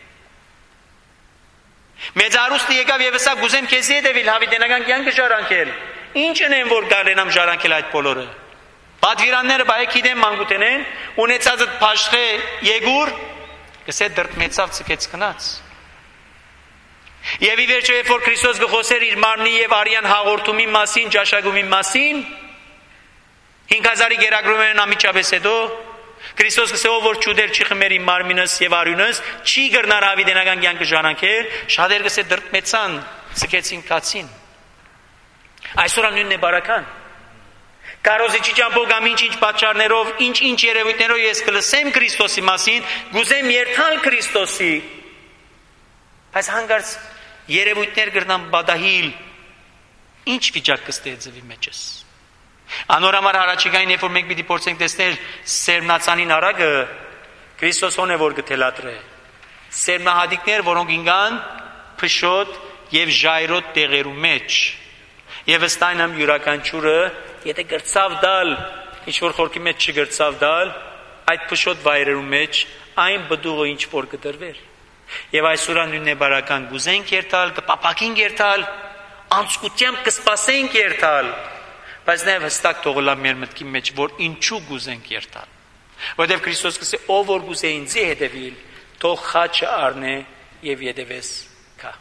Մեծարուստը եկավ եւ ասա գուզեմ քեզի հետևիլ հավիտենական կյանքը ժառանգել։ Ինչ ունեմ որ գարենամ ժառանգել այդ բոլորը։ Պատվիրանները բայ գիտեն մանկութենեն, ունեցածը փաշխե եկուր, գսե դրտմեցավ ցկեց գնաց։ Եվ ի վերջո երբ որ Քրիստոս գխոսեր իր մարմնի եւ արյան հաղորդումի մասին, ճաշակումի մասին, 5000-ի գերագրումներն ամիջապես հետո Քրիստոս գսե ով որ ճուդեր չի խմեր իմ մարմինս եւ արյունս, չի գրնար հավիտենական կյանքը ժառանգել, շատեր գսե դրտմեցան, ցկեցին կացին։ Այսօր նույնն է բարական։ Կարոզիչի ճամփով կամ ինչ պատճառներով, ինչ երևույթներով ես կլսեմ Քրիստոսի մասին, գուզեմ երթալ Քրիստոսի։ Բայց հանգարց երևույթներ գրնան բադահիլ, ինչ վիճակ կստեղծվի մեջս։ Անորամար հարաճիգային երբ որ մենք պիտի փորձենք տեսնել սերմնացանին արագը, Քրիստոս ոնե որ գտելատրե։ Սերմնահատիկներ, որոնք ինգան փշոտ եւ ժայռոտ տեղերու մեջ։ Եվ ըստայնամ յուրաքանչյուրը, եթե գրծավ դալ, ինչ որ խորքի մեջ չգրծավ դալ, այդ փշոտ վայրերու մեջ այն բդուղը ինչ որ կդրվեր։ Եվ այսօր նույնն է բարական գուզենք երթալ, կպապակենք երթալ, անցկությամբ կսպասենք երթալ, բայց նաև հստակ թողլա մեր մտքի մեջ, որ ինչու գուզենք երթալ։ Որտեւ Քրիստոս կսե ով որ գուզե ինձի հետևիլ, թող խաչը առնե եւ յետևես կա։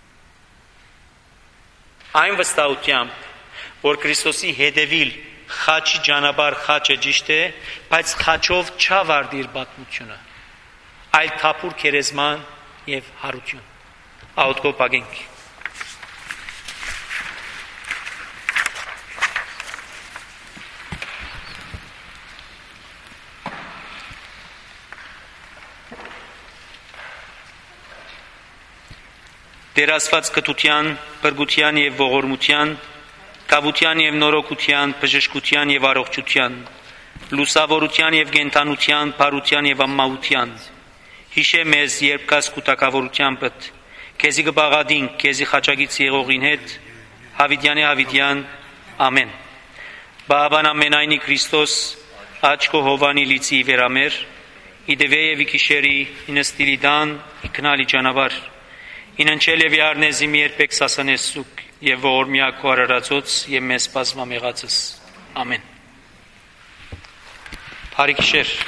Այն վստահությամբ, որ Քրիստոսի հետևիլ խաչի ճանապարհ խաչը ճիշտ է, բայց խաչով չավարտիր պատմությունը, այլ թափուր քերեզման եւ հարություն։ Աուտկո պագենք։ Տեր Աստված կտության, բրգության եւ ողորմության, կավության եւ նորոգության, բժշկության եւ առողջության, լուսավորության եւ գենթանության, բարության եւ ամմահության, հիշե մեզ երբ կաս կուտակավորությանբդ, քեզի կբաղադինք, քեզի խաչագից եղողին հետ, հավիտյանի հավիտյան, ամեն։ Բաբան ամենայնի Քրիստոս, աչքո հովանի լիցի վերամեր, իդևե եւ իքիշերի, ինստիլի դան, իքնալի ճանավար, ինընչել եւ յարնեզի մի երբեք սասանես սուկ, եւ ողորմյա քո արարածոց եւ մեզ բազմամեղածս, ամեն։ Բարի գիշեր։